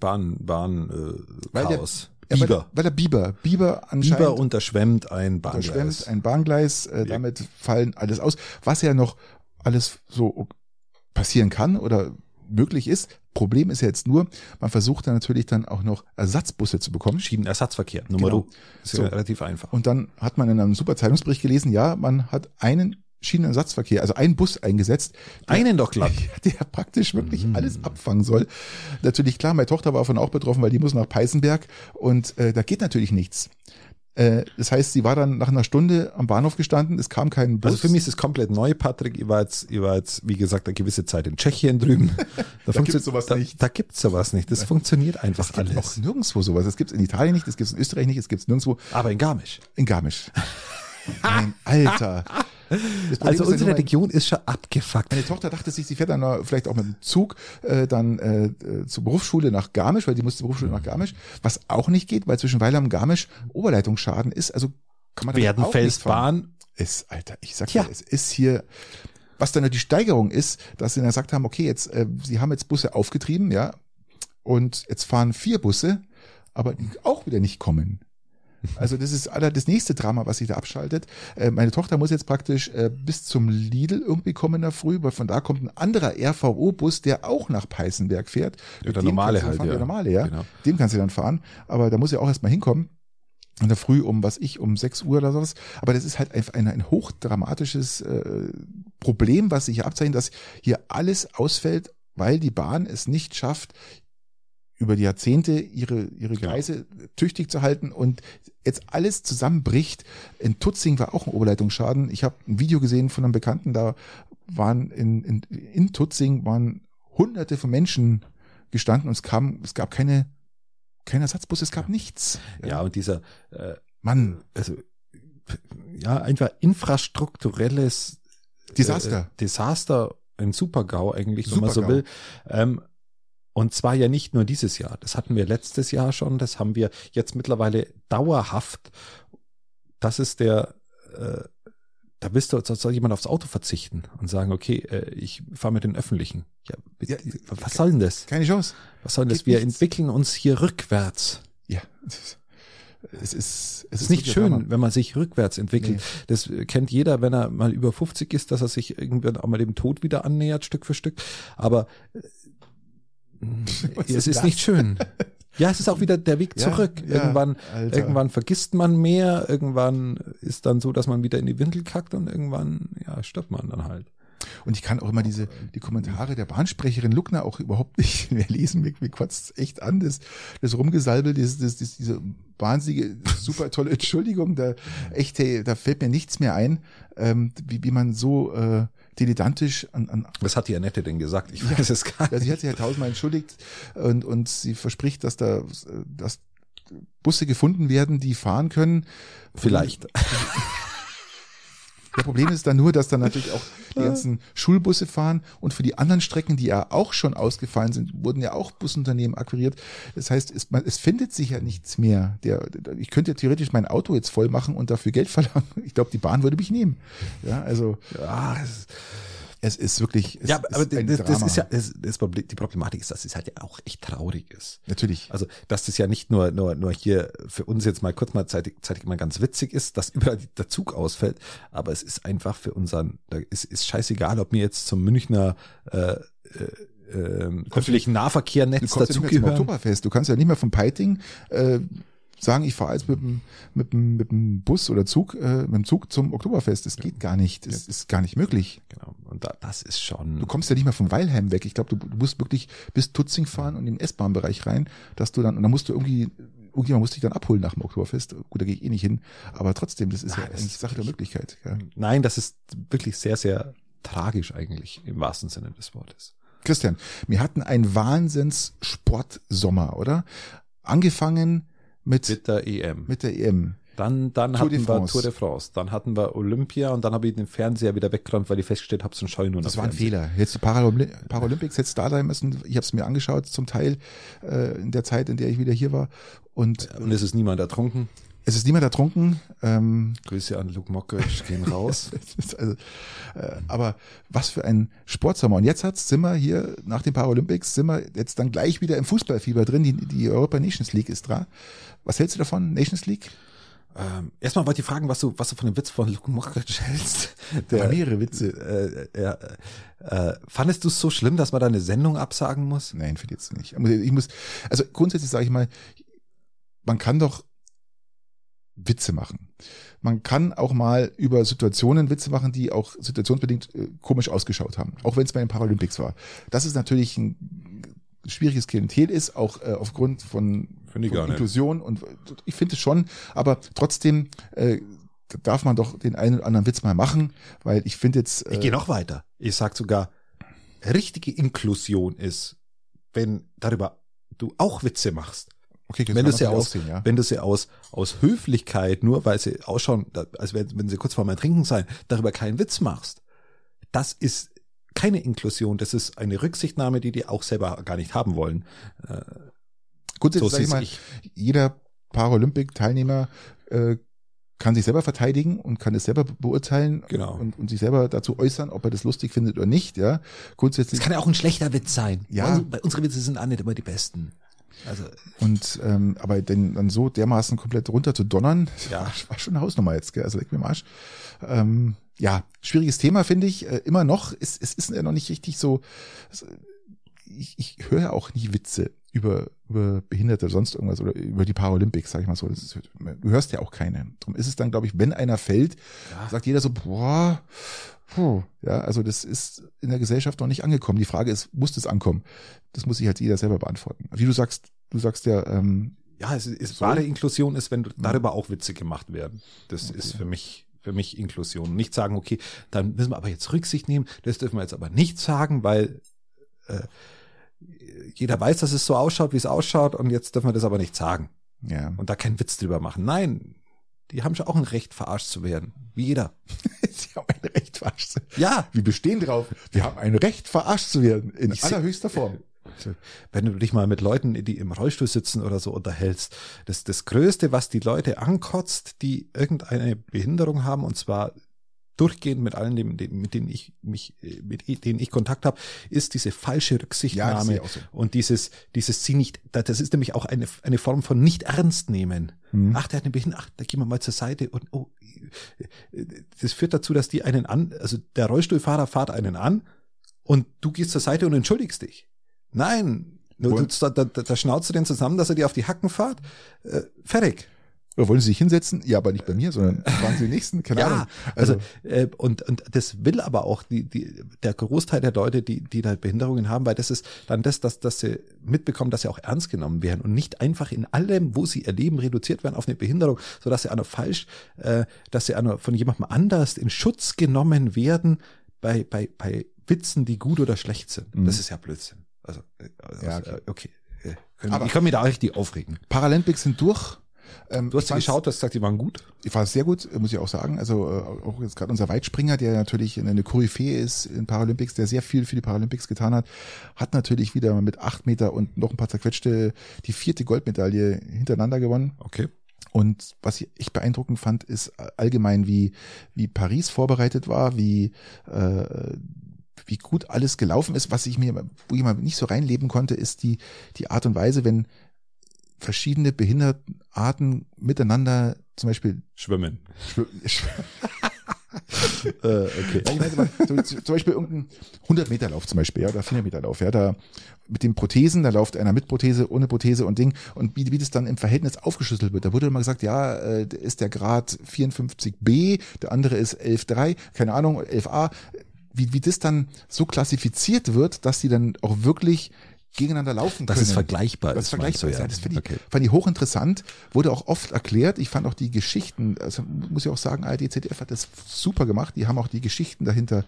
Chaos. Biber. Weil der Biber anscheinend. Biber unterschwemmt ein Bahngleis. Damit fallen alles aus, was ja noch alles so passieren kann oder möglich ist. Problem ist ja jetzt nur, man versucht dann natürlich dann auch noch Ersatzbusse zu bekommen. Schienenersatzverkehr, Genau. Ist ja relativ einfach. Und dann hat man in einem super Zeitungsbericht gelesen, ja, man hat einen Schienenersatzverkehr, also einen Bus eingesetzt. Einen doch glatt. Der praktisch wirklich alles abfangen soll. Natürlich, klar, meine Tochter war davon auch betroffen, weil die muss nach Peißenberg und da geht natürlich nichts. Das heißt, sie war dann nach einer Stunde am Bahnhof gestanden, es kam kein Bus. Also für mich ist es komplett neu, Patrick. Ich war jetzt, wie gesagt, eine gewisse Zeit in Tschechien drüben. Da gibt's sowas nicht. Da gibt's sowas nicht. Das funktioniert einfach alles. Es gibt auch nirgendwo sowas. Das gibt's in Italien nicht, das gibt's in Österreich nicht, das gibt's nirgendwo. Aber in Garmisch. In Garmisch. Mein Alter. Also unsere Region ist schon abgefuckt. Meine Tochter dachte sich, sie fährt dann vielleicht auch mit dem Zug zur Berufsschule nach Garmisch, weil die muss zur Berufsschule nach Garmisch, was auch nicht geht, weil zwischen Weilheim und Garmisch Oberleitungsschaden ist. Also kann man Werdenfelsbahn ist, Alter, ich sag dir, es ist hier, was dann die Steigerung ist, dass sie dann gesagt haben, okay, jetzt sie haben jetzt Busse aufgetrieben, ja, und jetzt fahren 4 Busse, aber die auch wieder nicht kommen. Also das ist das nächste Drama, was sich da abschaltet. Meine Tochter muss jetzt praktisch bis zum Lidl irgendwie kommen in der Früh, weil von da kommt ein anderer RVO-Bus, der auch nach Peißenberg fährt. Ja, der normale halt, Der normale, ja. Genau. Dem kannst du dann fahren. Aber da muss ja auch erstmal hinkommen. In der Früh um 6 Uhr oder sowas. Aber das ist halt einfach ein hochdramatisches Problem, was sich hier abzeichnet, dass hier alles ausfällt, weil die Bahn es nicht schafft, über die Jahrzehnte ihre Gleise tüchtig zu halten und jetzt alles zusammenbricht. In Tutzing war auch ein Oberleitungsschaden. Ich habe ein Video gesehen von einem Bekannten, da waren in Tutzing waren Hunderte von Menschen gestanden und es gab kein Ersatzbus, es gab nichts. Ja, und dieser Mann, also einfach infrastrukturelles Desaster, ein Super-GAU eigentlich, wenn man so will. Und zwar ja nicht nur dieses Jahr, das hatten wir letztes Jahr schon, das haben wir jetzt mittlerweile dauerhaft. Das ist da soll jemand aufs Auto verzichten und sagen, okay, ich fahre mit den Öffentlichen. Ja, was soll denn das? Keine Chance. Was soll denn das? Wir entwickeln uns hier rückwärts. Ja. Es ist nicht schön, wenn man sich rückwärts entwickelt. Nee. Das kennt jeder, wenn er mal über 50 ist, dass er sich irgendwann auch mal dem Tod wieder annähert, Stück für Stück. Aber es ist nicht schön. Ja, es ist auch wieder der Weg zurück. Irgendwann vergisst man mehr, irgendwann ist dann so, dass man wieder in die Windel kackt und irgendwann, stirbt man dann halt. Und ich kann auch immer die Kommentare der Bahnsprecherin Luckner auch überhaupt nicht mehr lesen. Mir kotzt echt an, das Rumgesalbel, diese wahnsinnige, super tolle Entschuldigung, da fällt mir nichts mehr ein, wie man so dilettantisch an. Was hat die Annette denn gesagt? Ich weiß es gar nicht. Ja, sie hat sich ja 1000-mal entschuldigt und sie verspricht, dass Busse gefunden werden, die fahren können. Vielleicht. Das Problem ist dann nur, dass dann natürlich auch die ganzen Schulbusse fahren und für die anderen Strecken, die ja auch schon ausgefallen sind, wurden ja auch Busunternehmen akquiriert. Das heißt, es findet sich ja nichts mehr. Ich könnte ja theoretisch mein Auto jetzt voll machen und dafür Geld verlangen. Ich glaube, die Bahn würde mich nehmen. Ja, also. Ja, es ist wirklich. Ja, aber das ist ja, die Problematik ist, dass es halt ja auch echt traurig ist. Natürlich. Also, dass das ja nicht nur hier für uns jetzt mal zeitig mal ganz witzig ist, dass überall der Zug ausfällt, aber es ist einfach für es ist scheißegal, ob mir jetzt zum Münchner öffentlichen Nahverkehrnetz dazugehören. Oktoberfest. Du kannst ja nicht mehr vom Peiting sagen, ich fahre jetzt mit dem Bus oder Zug, mit dem Zug zum Oktoberfest. Das geht gar nicht. Das ist gar nicht möglich. Genau. Und das ist schon. Du kommst ja nicht mehr vom Weilheim weg. Ich glaube, du musst wirklich bis Tutzing fahren und in den S-Bahn-Bereich rein, und dann musst du irgendjemand muss dich dann abholen nach dem Oktoberfest. Gut, da gehe ich nicht hin. Aber trotzdem, das ist eigentlich Sache der Möglichkeit. Ja. Nein, das ist wirklich sehr, sehr tragisch eigentlich, im wahrsten Sinne des Wortes. Christian, wir hatten einen Wahnsinns-Sportsommer, oder? Angefangen mit der EM. Mit der EM. Dann hatten wir Tour de France, dann hatten wir Olympia und dann habe ich den Fernseher wieder weggeräumt, weil ich festgestellt habe, so schaue ich nur noch. Das war ein Fehler. Jetzt die Paralympics hätte da sein müssen. Ich habe es mir angeschaut, zum Teil in der Zeit, in der ich wieder hier war. Und es ist niemand ertrunken. Es ist niemand ertrunken. Grüße an Luke Mockridge, gehen raus. Also, aber was für ein Sportsommer. Und jetzt sind wir hier nach den Paralympics, sind wir jetzt dann gleich wieder im Fußballfieber drin. Die Europa Nations League ist dran. Was hältst du davon, Nations League? Erstmal wollte ich fragen, was du von dem Witz von Luke Mockridge hältst. Mehrere Witze. Fandest du es so schlimm, dass man da eine Sendung absagen muss? Nein, finde ich jetzt nicht. Also grundsätzlich sage ich mal, man kann doch Witze machen. Man kann auch mal über Situationen Witze machen, die auch situationsbedingt komisch ausgeschaut haben. Auch wenn es bei den Paralympics war. Das ist natürlich ein schwieriges Klientel ist, auch aufgrund von Inklusion und ich finde es schon, aber trotzdem darf man doch den einen oder anderen Witz mal machen, weil ich finde jetzt... ich gehe noch weiter. Ich sag sogar, richtige Inklusion ist, wenn darüber du auch Witze machst. Okay, wenn du sie aus Höflichkeit, nur weil sie ausschauen, als wenn sie kurz vor meinem Trinken sein, darüber keinen Witz machst, das ist keine Inklusion, das ist eine Rücksichtnahme, die auch selber gar nicht haben wollen. Grundsätzlich sage ich mal, jeder Paralympic-Teilnehmer kann sich selber verteidigen und kann es selber beurteilen und sich selber dazu äußern, ob er das lustig findet oder nicht. Ja, grundsätzlich. Das kann ja auch ein schlechter Witz sein. Ja, unsere Witze sind auch nicht immer die besten. Also und aber dann so dermaßen komplett runter zu donnern, war schon eine Hausnummer jetzt, gell? Also leck mir im Arsch. Ja, schwieriges Thema finde ich. Immer noch, es ist ja noch nicht richtig so. Ich höre ja auch nie Witze über Behinderte oder sonst irgendwas oder über die Paralympics, sag ich mal so. Du hörst ja auch keine. Darum ist es dann, glaube ich, wenn einer fällt, sagt jeder so, boah, ja, also das ist in der Gesellschaft noch nicht angekommen. Die Frage ist, muss das ankommen? Das muss sich halt jeder selber beantworten. Wie du sagst ja, wahre Inklusion ist, wenn darüber auch Witze gemacht werden. Das ist für mich Inklusion. Nicht sagen, okay, dann müssen wir aber jetzt Rücksicht nehmen, das dürfen wir jetzt aber nicht sagen, weil jeder weiß, dass es so ausschaut, wie es ausschaut und jetzt dürfen wir das aber nicht sagen. Ja. Und da keinen Witz drüber machen. Nein, die haben schon auch ein Recht, verarscht zu werden. Wie jeder. Sie haben ein Recht, verarscht zu werden. Ja. Wir bestehen drauf. Wir haben ein Recht, verarscht zu werden. In allerhöchster Form. Wenn du dich mal mit Leuten, die im Rollstuhl sitzen oder so unterhältst, das Größte, was die Leute ankotzt, die irgendeine Behinderung haben, und zwar durchgehend mit allen, mit denen ich Kontakt habe, ist diese falsche Rücksichtnahme. Ja, so. Und dieses sie nicht, das ist nämlich auch eine Form von nicht ernst nehmen. Ach, der hat eine Behinderung, da gehen wir mal zur Seite und das führt dazu, dass also der Rollstuhlfahrer fährt einen an und du gehst zur Seite und entschuldigst dich. Nein, da schnauzt du den zusammen, dass er dir auf die Hacken fährt. Fertig. Oder wollen Sie sich hinsetzen? Ja, aber nicht bei mir, sondern fragen Sie den nächsten. Keine Ahnung. Also und das will aber auch der Großteil der Leute, die halt Behinderungen haben, weil das ist dann dass sie mitbekommen, dass sie auch ernst genommen werden und nicht einfach in allem, wo sie ihr Leben reduziert werden auf eine Behinderung, sodass sie dass sie von jemandem anders in Schutz genommen werden bei Witzen, die gut oder schlecht sind. Das ist ja Blödsinn. Also okay. Aber ich kann mich da richtig aufregen. Paralympics sind durch. Du hast geschaut, hast gesagt, die waren gut. Ich fand es sehr gut, muss ich auch sagen. Also auch jetzt gerade unser Weitspringer, der natürlich eine Koryphäe ist in Paralympics, der sehr viel für die Paralympics getan hat natürlich wieder mit 8 Meter und noch ein paar zerquetschte die 4. Goldmedaille hintereinander gewonnen. Okay. Und was ich echt beeindruckend fand, ist allgemein, wie Paris vorbereitet war, wie gut alles gelaufen ist. Wo ich mal nicht so reinleben konnte, ist die Art und Weise, wenn verschiedene Behindertenarten miteinander zum Beispiel schwimmen. Okay. Ja, ich meine, zum Beispiel irgendein 100-Meter-Lauf zum Beispiel, oder 400-Meter-Lauf, da mit den Prothesen, da läuft einer mit Prothese, ohne Prothese und Ding, und wie das dann im Verhältnis aufgeschlüsselt wird. Da wurde immer gesagt, ist der Grad 54b, der andere ist 11,3, keine Ahnung, 11a. Wie das dann so klassifiziert wird, dass die dann auch wirklich gegeneinander laufen können. Das ist vergleichbar. Das ist vergleichbar. Das fand ich hochinteressant, wurde auch oft erklärt. Ich fand auch die Geschichten, also muss ich auch sagen, ARD, ZDF hat das super gemacht. Die haben auch die Geschichten dahinter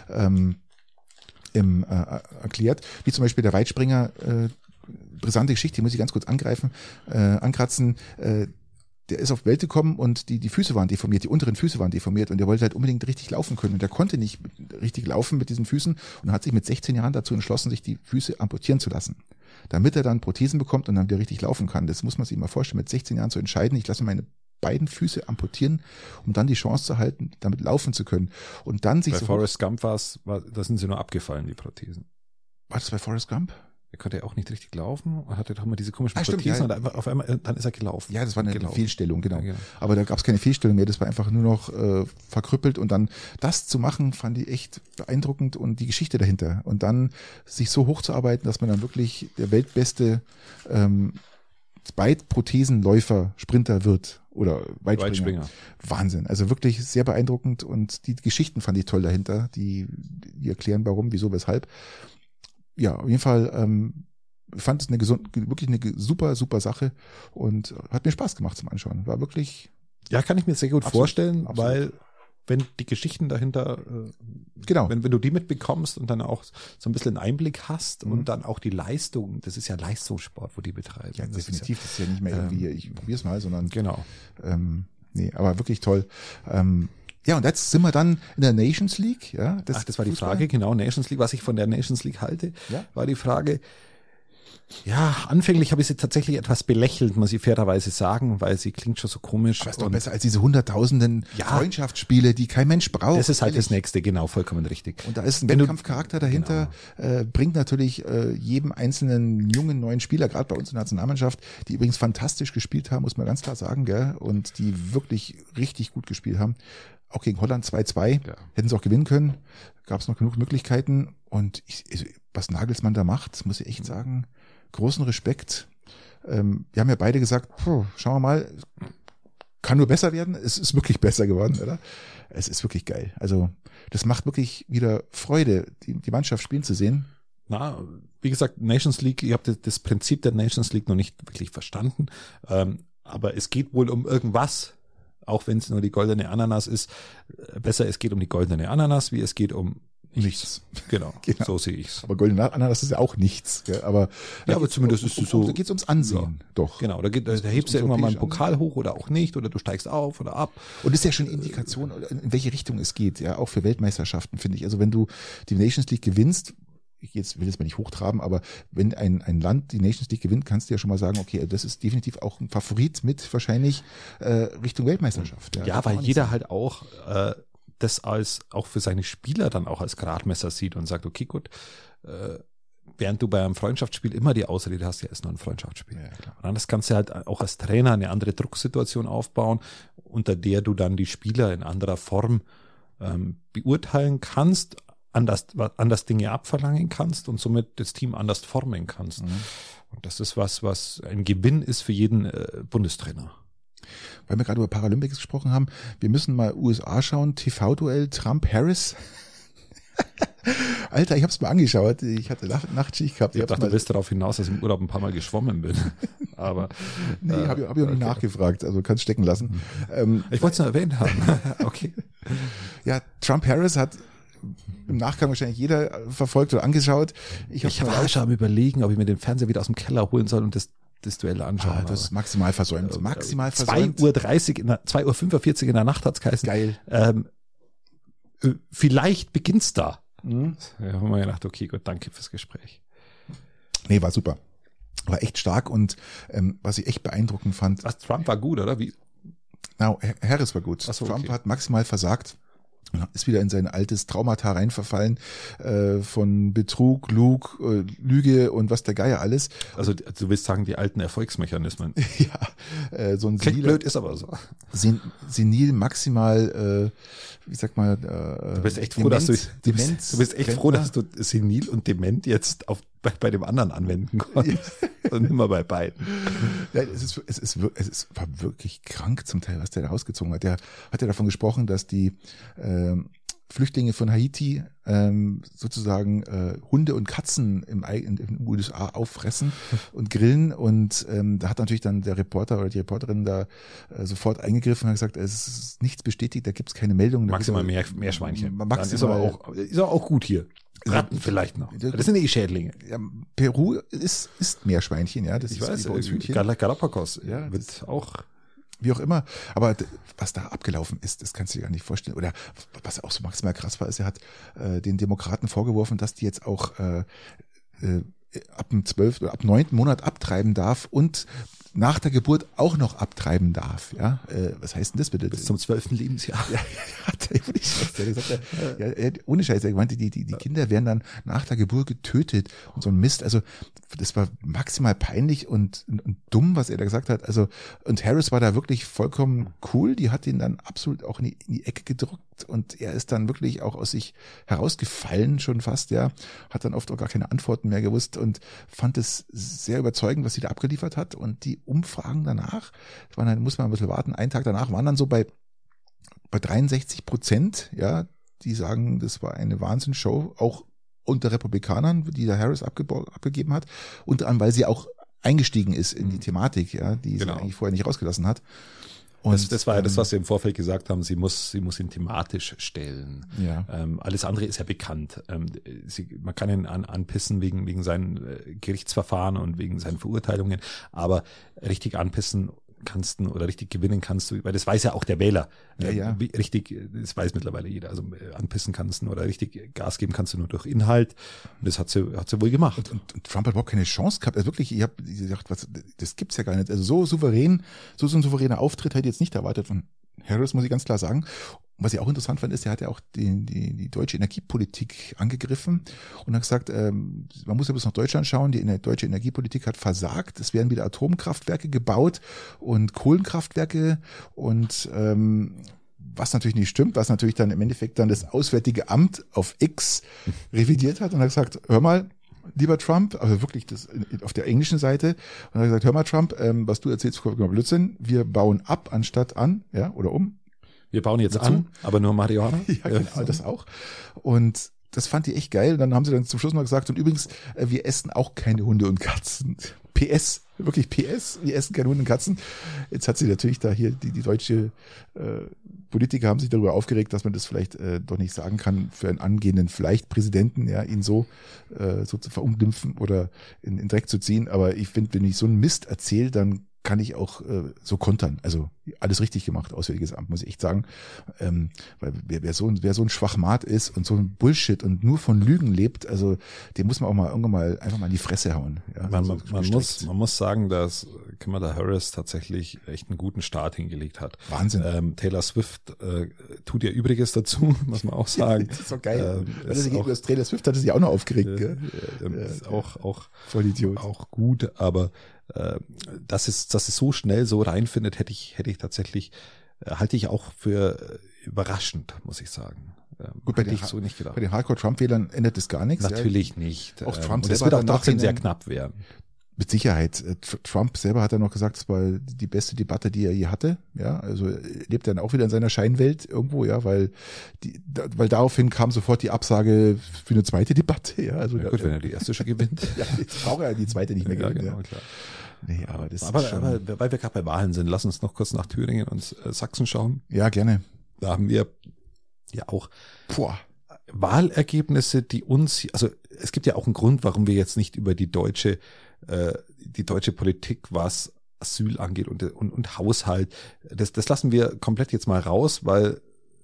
erklärt. Wie zum Beispiel der Weitspringer, brisante Geschichte, die muss ich ganz kurz ankratzen. der ist auf die Welt gekommen und die Füße waren deformiert, die unteren Füße waren deformiert und der wollte halt unbedingt richtig laufen können und der konnte nicht richtig laufen mit diesen Füßen und hat sich mit 16 Jahren dazu entschlossen, sich die Füße amputieren zu lassen, damit er dann Prothesen bekommt und dann wieder richtig laufen kann. Das muss man sich mal vorstellen, mit 16 Jahren zu entscheiden, ich lasse meine beiden Füße amputieren, um dann die Chance zu halten, damit laufen zu können. Und dann sich bei Forrest Gump da sind sie nur abgefallen, die Prothesen. War das bei Forrest Gump? Er konnte ja auch nicht richtig laufen und hatte doch mal diese komischen Prothesen stimmt, ja. Und einfach auf einmal, dann ist er gelaufen. Ja, das war eine Fehlstellung, genau. Ja, genau. Aber da gab es keine Fehlstellung mehr, das war einfach nur noch verkrüppelt und dann das zu machen, fand ich echt beeindruckend und die Geschichte dahinter. Und dann sich so hochzuarbeiten, dass man dann wirklich der weltbeste Beidprothesenläufer, Sprinter wird oder Weitspringer. Wahnsinn. Also wirklich sehr beeindruckend und die Geschichten fand ich toll dahinter, die erklären warum, wieso, weshalb. Ja, auf jeden Fall ich fand es wirklich eine super, super Sache und hat mir Spaß gemacht zum Anschauen. War wirklich. Ja, kann ich mir sehr gut vorstellen, absolut. Weil wenn die Geschichten dahinter, genau, wenn du die mitbekommst und dann auch so ein bisschen einen Einblick hast und dann auch die Leistung, das ist ja Leistungssport, wo die betreiben. Ja, definitiv, das ist ja nicht mehr irgendwie, ich probier's mal, sondern. Genau. Nee, aber wirklich toll. Ja, und jetzt sind wir dann in der Nations League. Ja, das war die Frage, genau, Nations League. Was ich von der Nations League halte, war die Frage, ja, anfänglich habe ich sie tatsächlich etwas belächelt, muss ich fairerweise sagen, weil sie klingt schon so komisch. Aber ist doch besser als diese hunderttausenden Freundschaftsspiele, die kein Mensch braucht. Das ist halt das Nächste, genau, vollkommen richtig. Und da ist ein Wettkampfcharakter dahinter, bringt natürlich jedem einzelnen jungen neuen Spieler, gerade bei uns in der Nationalmannschaft, die übrigens fantastisch gespielt haben, muss man ganz klar sagen, gell, und die wirklich richtig gut gespielt haben. Auch gegen Holland 2-2, hätten sie auch gewinnen können, gab es noch genug Möglichkeiten und was Nagelsmann da macht, muss ich echt sagen, großen Respekt. Wir haben ja beide gesagt, schauen wir mal, kann nur besser werden. Es ist wirklich besser geworden, oder? Es ist wirklich geil. Also das macht wirklich wieder Freude, die Mannschaft spielen zu sehen. Na, wie gesagt, Nations League, ich habe das Prinzip der Nations League noch nicht wirklich verstanden, aber es geht wohl um irgendwas, auch wenn es nur die goldene Ananas ist. Besser, es geht um die goldene Ananas, wie es geht um nichts. Genau, so sehe ich's. Aber goldene Ananas ist ja auch nichts. Gell? Aber zumindest ist es so. Da geht's ums Ansehen, doch. Genau, da hebst du irgendwann mal einen Pokal hoch oder auch nicht, oder du steigst auf oder ab. Und das ist ja schon Indikation, in welche Richtung es geht, ja, auch für Weltmeisterschaften, finde ich. Also wenn du die Nations League gewinnst, ich will jetzt mal nicht hochtraben, aber wenn ein Land die Nations League gewinnt, kannst du ja schon mal sagen, okay, das ist definitiv auch ein Favorit mit wahrscheinlich Richtung Weltmeisterschaft. Ja, weil jeder halt auch das auch für seine Spieler dann auch als Gradmesser sieht und sagt, okay, gut, während du bei einem Freundschaftsspiel immer die Ausrede hast, ja, ist nur ein Freundschaftsspiel. Ja, klar. Und dann kannst du halt auch als Trainer eine andere Drucksituation aufbauen, unter der du dann die Spieler in anderer Form beurteilen kannst, anders Dinge abverlangen kannst und somit das Team anders formen kannst. Mhm. Und das ist was ein Gewinn ist für jeden Bundestrainer. Weil wir gerade über Paralympics gesprochen haben, wir müssen mal USA schauen, TV-Duell Trump-Harris. Alter, ich habe es mal angeschaut, ich hatte Nachtschicht gehabt. Ich dachte, du willst darauf hinaus, dass ich im Urlaub ein paar Mal geschwommen bin. Aber nee, habe ich auch nicht nachgefragt, also kannst stecken lassen. Ich wollte es nur erwähnt haben. Okay. Ja, Trump-Harris hat im Nachgang wahrscheinlich jeder verfolgt oder angeschaut. Ich war schon am Überlegen, ob ich mir den Fernseher wieder aus dem Keller holen soll und das Duell anschauen. Das ist maximal versäumt. 2:45 Uhr in der Nacht hat's geheißen. Geil. Vielleicht beginnt's da. Mhm. Ja, haben wir gedacht, okay, gut, danke fürs Gespräch. Nee, war super. War echt stark und was ich echt beeindruckend fand. Trump war gut, oder? Wie? Harris war gut. So, Trump hat maximal versagt. Ist wieder in sein altes Traumata reinverfallen, von Betrug, Lüge und was der Geier alles. Also du willst sagen, die alten Erfolgsmechanismen. Ja, so ein klingt blöd, ist aber so. Senil maximal, wie sagt man, du bist echt froh, dass du senil und dement jetzt bei dem anderen anwenden konntest. Und immer bei beiden. Ja, es war wirklich krank zum Teil, was der da rausgezogen hat. Der hat ja davon gesprochen, dass die Flüchtlinge von Haiti sozusagen Hunde und Katzen in den USA auffressen und grillen und da hat natürlich dann der Reporter oder die Reporterin da sofort eingegriffen und hat gesagt, es ist nichts bestätigt, da gibt es keine Meldungen. Maximal mehr Schweinchen. Maximal ist aber auch gut hier. Ratten vielleicht noch. Das sind Schädlinge. Ja, Peru ist Meerschweinchen, ja. Das ich ist weiß, Galapagos ja, wird auch. wie auch immer. Aber was da abgelaufen ist, das kannst du dir gar nicht vorstellen. Oder was auch so maximal krass war, ist, er hat den Demokraten vorgeworfen, dass die jetzt auch ab dem 12. oder ab 9. Monat abtreiben darf und nach der Geburt auch noch abtreiben darf. Ja, was heißt denn das bitte? Bis zum 12. Lebensjahr. Ja, hat er gesagt, ohne Scheiß, er meinte, die Kinder werden dann nach der Geburt getötet und so ein Mist. Also das war maximal peinlich und dumm, was er da gesagt hat. Also und Harris war da wirklich vollkommen cool. Die hat ihn dann absolut auch in die Ecke gedrückt und er ist dann wirklich auch aus sich herausgefallen schon fast. Ja, hat dann oft auch gar keine Antworten mehr gewusst und fand es sehr überzeugend, was sie da abgeliefert hat. Und die Umfragen danach, das waren dann, muss man ein bisschen warten, einen Tag danach waren dann so bei 63%, ja, die sagen, das war eine Wahnsinnsshow, auch unter Republikanern, die der Harris abgegeben hat, unter anderem, weil sie auch eingestiegen ist in die Thematik, ja, die sie eigentlich vorher nicht rausgelassen hat. Und das war ja das, was Sie im Vorfeld gesagt haben, sie muss ihn thematisch stellen. Ja. Alles andere ist ja bekannt. Man kann ihn anpissen wegen seinen Gerichtsverfahren und wegen seinen Verurteilungen, aber richtig anpissen kannst du oder richtig gewinnen kannst du, weil das weiß ja auch der Wähler. Ja. Richtig, das weiß mittlerweile jeder. Also anpissen kannst du oder richtig Gas geben kannst du nur durch Inhalt. Und das hat sie wohl gemacht. Und Trump hat überhaupt keine Chance gehabt. Also wirklich, ich habe gesagt, das gibt's ja gar nicht. Also so ein souveräner Auftritt hätte ich jetzt nicht erwartet von Harris, muss ich ganz klar sagen. Und was ich auch interessant fand, ist, er hat ja auch die deutsche Energiepolitik angegriffen und hat gesagt, man muss ja bloß nach Deutschland schauen, die deutsche Energiepolitik hat versagt, es werden wieder Atomkraftwerke gebaut und Kohlenkraftwerke und was natürlich nicht stimmt, was natürlich dann im Endeffekt dann das Auswärtige Amt auf X revidiert hat und hat gesagt, hör mal, lieber Trump, also wirklich das auf der englischen Seite, und hat gesagt, hör mal Trump, was du erzählst, ist Blödsinn, wir bauen ab anstatt an, ja, oder um. Wir bauen jetzt an, aber nur Marihuana. Ja, genau, das auch. Und das fand ich echt geil. Und dann haben sie dann zum Schluss noch gesagt, und übrigens, wir essen auch keine Hunde und Katzen. PS, wirklich PS, wir essen keine Hunde und Katzen. Jetzt hat sie natürlich da hier, die deutsche Politiker haben sich darüber aufgeregt, dass man das vielleicht doch nicht sagen kann für einen angehenden vielleicht Präsidenten, ja, ihn so zu verunglimpfen oder in Dreck zu ziehen. Aber ich finde, wenn ich so einen Mist erzähle, dann kann ich auch so kontern. Also alles richtig gemacht, Auswärtiges Amt, muss ich echt sagen. Weil wer so ein Schwachmat ist und so ein Bullshit und nur von Lügen lebt, also dem muss man auch mal irgendwann mal einfach mal in die Fresse hauen. Ja, man muss sagen, dass Kamala Harris tatsächlich echt einen guten Start hingelegt hat. Wahnsinn. Taylor Swift tut ihr Übriges dazu, muss man auch sagen. Das ist doch geil. Taylor Swift hat sich auch noch aufgeregt. Ist auch voll Idiot. Auch gut, aber dass es so schnell so reinfindet, hätte ich tatsächlich, halte ich auch für überraschend, muss ich sagen. Gut, bei den Hardcore-Trump-Wählern ändert es gar nichts. Natürlich nicht. Auch Trump selber wird auch trotzdem sehr knapp werden. Mit Sicherheit. Trump selber hat ja noch gesagt, es war die beste Debatte, die er je hatte. Ja, also lebt er dann auch wieder in seiner Scheinwelt irgendwo, ja, weil daraufhin kam sofort die Absage für eine zweite Debatte. Ja, also gut, wenn er die erste schon gewinnt. Ja, jetzt braucht er die zweite nicht mehr gewinnen. Ja, genau, klar. Nee, aber das aber, ist schon... aber weil wir gerade bei Wahlen sind, lass uns noch kurz nach Thüringen und Sachsen schauen. Ja, gerne. Da haben wir ja auch Wahlergebnisse, die uns, also es gibt ja auch einen Grund, warum wir jetzt nicht über die deutsche Politik, was Asyl angeht und Haushalt, das lassen wir komplett jetzt mal raus, weil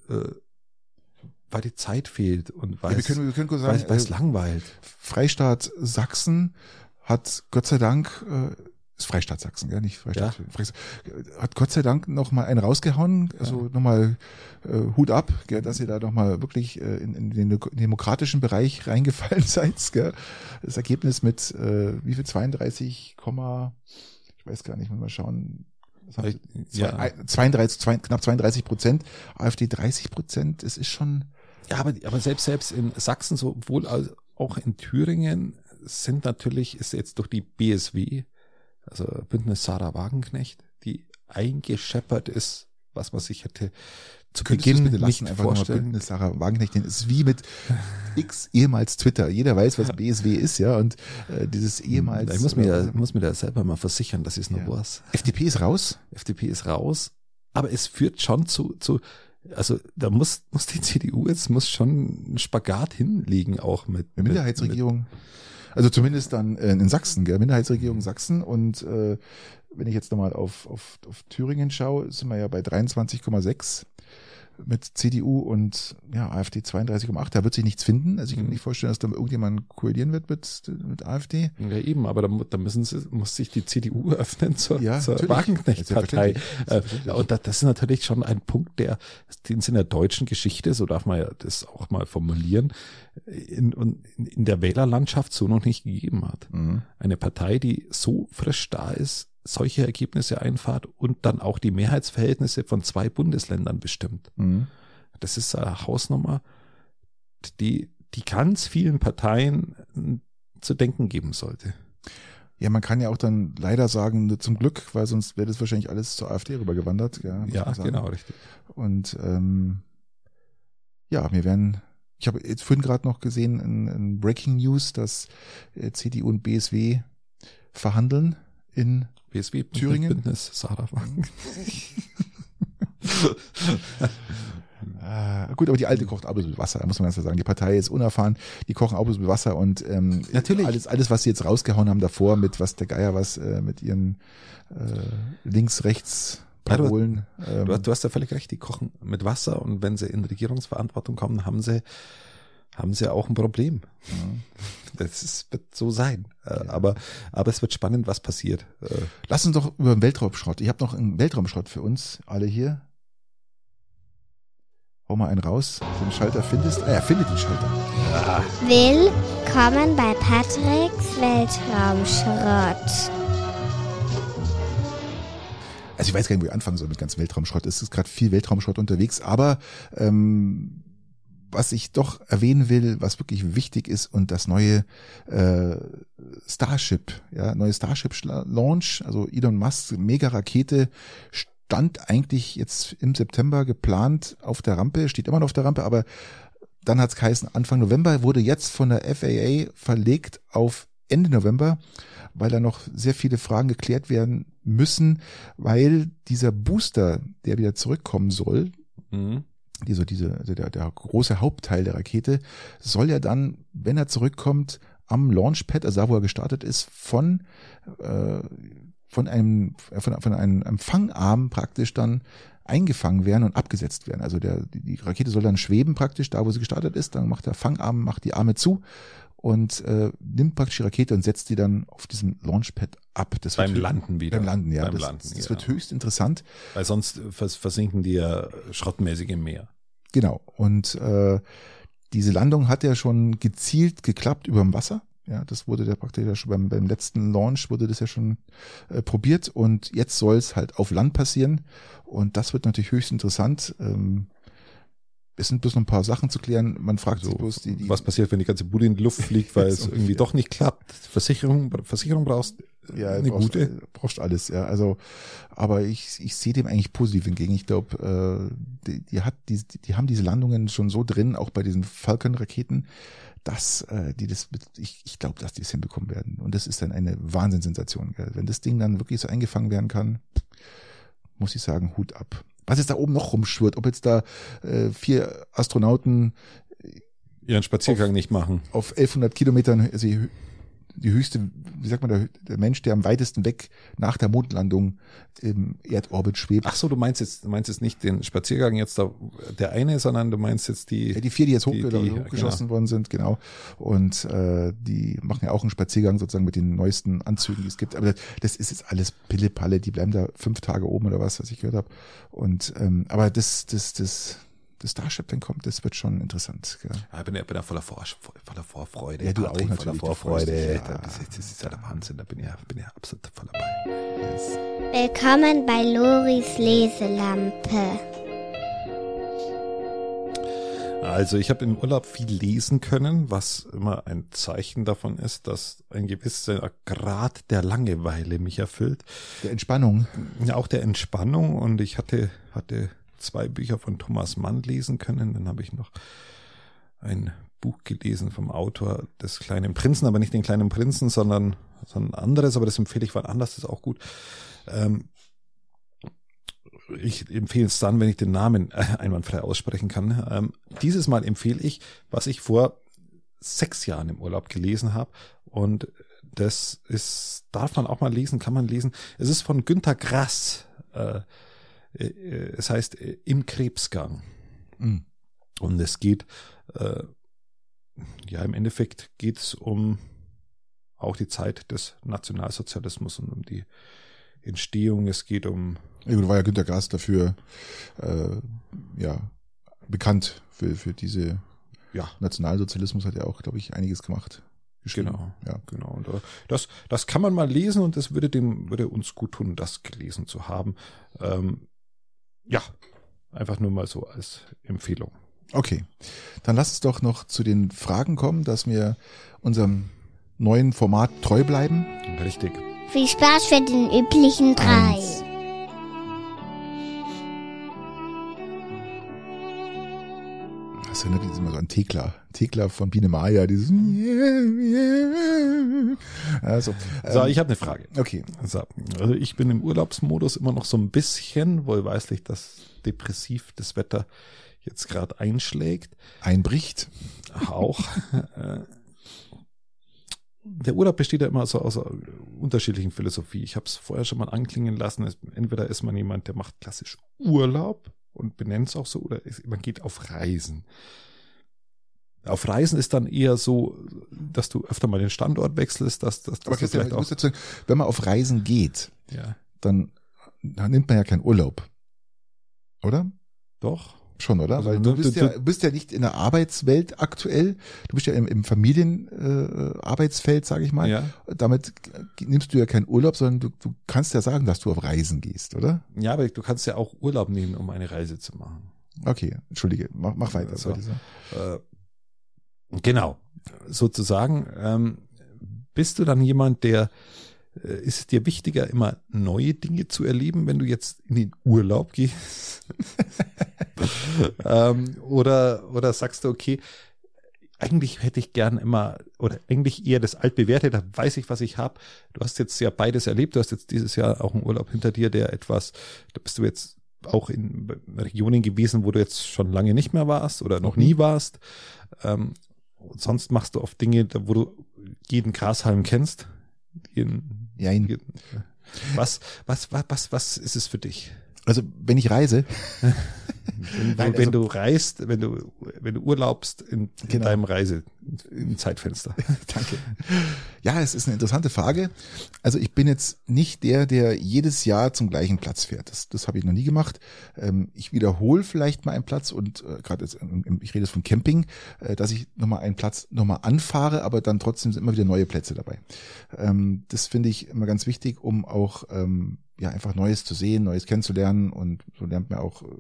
die Zeit fehlt und weil es langweilt. Freistaat Sachsen hat Gott sei Dank, ist Freistaat Sachsen, ja, nicht Freistaat, ja. Hat Gott sei Dank noch mal einen rausgehauen, also noch mal Hut ab, gell, dass ihr da noch mal wirklich in den demokratischen Bereich reingefallen seid, gell. Das Ergebnis mit wie viel 32, ich weiß gar nicht, muss mal schauen. Knapp 32%, AfD 30%, es ist schon. Ja, aber selbst in Sachsen, sowohl als auch in Thüringen ist jetzt durch die BSW, also Bündnis Sarah Wagenknecht, die eingescheppert ist, was man sich hätte zu Beginn nicht vorstellen. Bündnis Sarah Wagenknecht, das ist wie mit X, ehemals Twitter. Jeder weiß, was BSW ist, ja, und dieses ehemals. Ich muss mir da selber mal versichern, dass ich es noch weiß. FDP ist raus, aber es führt schon zu also da muss die CDU jetzt schon einen Spagat hinlegen, auch mit eine Minderheitsregierung. Also zumindest dann in Sachsen, gell? Minderheitsregierung Sachsen und wenn ich jetzt nochmal auf Thüringen schaue, sind wir ja bei 23,6 mit CDU und AfD 32,8. Da wird sich nichts finden. Also ich kann mir nicht vorstellen, dass da irgendjemand koalieren wird mit AfD. Ja eben, aber da muss sich die CDU öffnen zur natürlich. Wagenknecht-Partei. Und das ist natürlich schon ein Punkt, den es in der deutschen Geschichte, so darf man ja das auch mal formulieren, in der Wählerlandschaft so noch nicht gegeben hat. Mhm. Eine Partei, die so frisch da ist, solche Ergebnisse einfahrt und dann auch die Mehrheitsverhältnisse von 2 Bundesländern bestimmt. Mhm. Das ist eine Hausnummer, die ganz vielen Parteien zu denken geben sollte. Ja, man kann ja auch dann leider sagen, zum Glück, weil sonst wäre das wahrscheinlich alles zur AfD rübergewandert. Ja, genau, richtig. Und ich habe jetzt vorhin gerade noch gesehen in Breaking News, dass CDU und BSW verhandeln in BSW, Thüringen. Bündnis, Sarah Wagen. Gut, aber die Alte kocht auch mit Wasser, da muss man ganz klar sagen. Die Partei ist unerfahren, die kochen auch mit Wasser und natürlich alles, was sie jetzt rausgehauen haben davor, mit was der Geier mit ihren links, rechts Parolen. Du hast ja völlig recht, die kochen mit Wasser und wenn sie in Regierungsverantwortung kommen, haben sie auch ein Problem. Ja. Wird so sein. Aber es wird spannend, was passiert. Lass uns doch über den Weltraumschrott. Ich habe noch einen Weltraumschrott für uns alle hier. Hau mal einen raus, den Schalter findest. Finde den Schalter. Ja. Willkommen bei Patricks Weltraumschrott. Also ich weiß gar nicht, wo ich anfangen soll mit ganzem Weltraumschrott. Es ist gerade viel Weltraumschrott unterwegs, aber was ich doch erwähnen will, was wirklich wichtig ist und das neue Starship Launch, also Elon Musk Mega-Rakete stand eigentlich jetzt im September geplant auf der Rampe, steht immer noch auf der Rampe, aber dann hat es geheißen, Anfang November, wurde jetzt von der FAA verlegt auf Ende November, weil da noch sehr viele Fragen geklärt werden müssen, weil dieser Booster, der wieder zurückkommen soll, der große Hauptteil der Rakete, soll ja dann, wenn er zurückkommt, am Launchpad, also da, wo er gestartet ist, von einem Empfangarm praktisch dann eingefangen werden und abgesetzt werden. Also die Rakete soll dann schweben praktisch, da wo sie gestartet ist, dann macht der Fangarm, macht die Arme zu und nimmt praktisch die Rakete und setzt die dann auf diesem Launchpad ab. Das beim Landen wieder. Beim Landen, ja. Das wird höchst interessant. Weil sonst versinken die ja schrottmäßig im Meer. Genau. Und diese Landung hat ja schon gezielt geklappt über dem Wasser. Ja, das wurde ja praktisch schon beim letzten Launch wurde das ja schon probiert und jetzt soll es halt auf Land passieren und das wird natürlich höchst interessant. Es sind bloß noch ein paar Sachen zu klären. Man fragt sich bloß was passiert, wenn die ganze Bude in die Luft fliegt, weil es irgendwie doch nicht klappt. Versicherung brauchst. Ja, eine gute. Brauchst alles, ja. Also, aber ich sehe dem eigentlich positiv entgegen. Ich glaube, die haben diese Landungen schon so drin, auch bei diesen Falcon-Raketen, dass ich glaube, dass die es hinbekommen werden. Und das ist dann eine Wahnsinnssensation, gell? Wenn das Ding dann wirklich so eingefangen werden kann, muss ich sagen, Hut ab. Was jetzt da oben noch rumschwirrt, ob jetzt da 4 Astronauten ihren Spaziergang nicht machen. Auf 1100 Kilometern, also die höchste, wie sagt man, der Mensch, der am weitesten weg nach der Mondlandung im Erdorbit schwebt. Ach so, du meinst jetzt nicht den Spaziergang jetzt da, der eine, sondern du meinst jetzt die 4, die jetzt hochgeschossen worden sind, genau. Und die machen ja auch einen Spaziergang sozusagen mit den neuesten Anzügen, die es gibt. Aber das ist jetzt alles Pille-Palle, die bleiben da 5 Tage oben oder was ich gehört habe. Und aber das Starship dann kommt, das wird schon interessant. Gell? Ja, ich bin ja voller Vorfreude. Ja, du auch natürlich. Voller Vorfreude. Ja. Das ist ja der Wahnsinn, da bin ich ja absolut voll dabei. Yes. Willkommen bei Loris Leselampe. Also ich habe im Urlaub viel lesen können, was immer ein Zeichen davon ist, dass ein gewisser Grad der Langeweile mich erfüllt. Der Entspannung. Ja, auch der Entspannung und ich hatte 2 Bücher von Thomas Mann lesen können. Dann habe ich noch ein Buch gelesen vom Autor des Kleinen Prinzen, aber nicht den Kleinen Prinzen, sondern ein anderes, aber das empfehle ich wann anders, das ist auch gut. Ich empfehle es dann, wenn ich den Namen einwandfrei aussprechen kann. Dieses Mal empfehle ich, was ich vor 6 Jahren im Urlaub gelesen habe und darf man auch mal lesen, kann man lesen. Es ist von Günter Grass. Es heißt Im Krebsgang. Mhm. Und es geht, im Endeffekt geht es um auch die Zeit des Nationalsozialismus und um die Entstehung. Es geht um... Ja, gut, war ja Günter Grass dafür bekannt für diese Nationalsozialismus, hat er auch, glaube ich, einiges gemacht. Genau, genau. Und das kann man mal lesen und das würde uns gut tun, das gelesen zu haben. Einfach nur mal so als Empfehlung. Okay, dann lass uns doch noch zu den Fragen kommen, dass wir unserem neuen Format treu bleiben. Richtig. Viel Spaß für den üblichen 3. Das erinnert mich immer so an Thekla. Thekla von Biene Maya, dieses also, ich habe eine Frage. Okay. Also ich bin im Urlaubsmodus immer noch so ein bisschen, wohlweislich, dass depressiv das Wetter jetzt gerade einschlägt. Einbricht. Auch. Der Urlaub besteht ja immer so aus unterschiedlichen Philosophie. Ich habe es vorher schon mal anklingen lassen. Entweder ist man jemand, der macht klassisch Urlaub und benennt es auch so, oder man geht auf Reisen. Auf Reisen ist dann eher so, dass du öfter mal den Standort wechselst, dass aber du vielleicht auch... Sagen, wenn man auf Reisen geht, ja. dann nimmt man ja keinen Urlaub. Oder? Doch. Schon, oder? Also weil du bist ja nicht in der Arbeitswelt aktuell. Du bist ja im Familienarbeitsfeld, sage ich mal. Ja. Damit nimmst du ja keinen Urlaub, sondern du kannst ja sagen, dass du auf Reisen gehst, oder? Ja, aber du kannst ja auch Urlaub nehmen, um eine Reise zu machen. Okay, entschuldige, mach weiter. Also, genau, sozusagen. Bist du dann jemand, ist es dir wichtiger, immer neue Dinge zu erleben, wenn du jetzt in den Urlaub gehst? Oder sagst du, okay, eigentlich hätte ich gern immer, oder eigentlich eher das Altbewährte, da weiß ich, was ich habe. Du hast jetzt ja beides erlebt, du hast jetzt dieses Jahr auch einen Urlaub hinter dir, da bist du jetzt auch in Regionen gewesen, wo du jetzt schon lange nicht mehr warst oder noch nie warst. Sonst machst du oft Dinge, wo du jeden Grashalm kennst. Was ist es für dich? Also, wenn ich reise. Wenn du reist, wenn du urlaubst in deinem Reisezeitfenster. Danke. Ja, es ist eine interessante Frage. Also ich bin jetzt nicht der jedes Jahr zum gleichen Platz fährt. Das habe ich noch nie gemacht. Ich wiederhole vielleicht mal einen Platz und gerade jetzt, ich rede jetzt von Camping, dass ich nochmal einen Platz nochmal anfahre, aber dann trotzdem sind immer wieder neue Plätze dabei. Das finde ich immer ganz wichtig, um auch einfach Neues zu sehen, Neues kennenzulernen, und so lernt man auch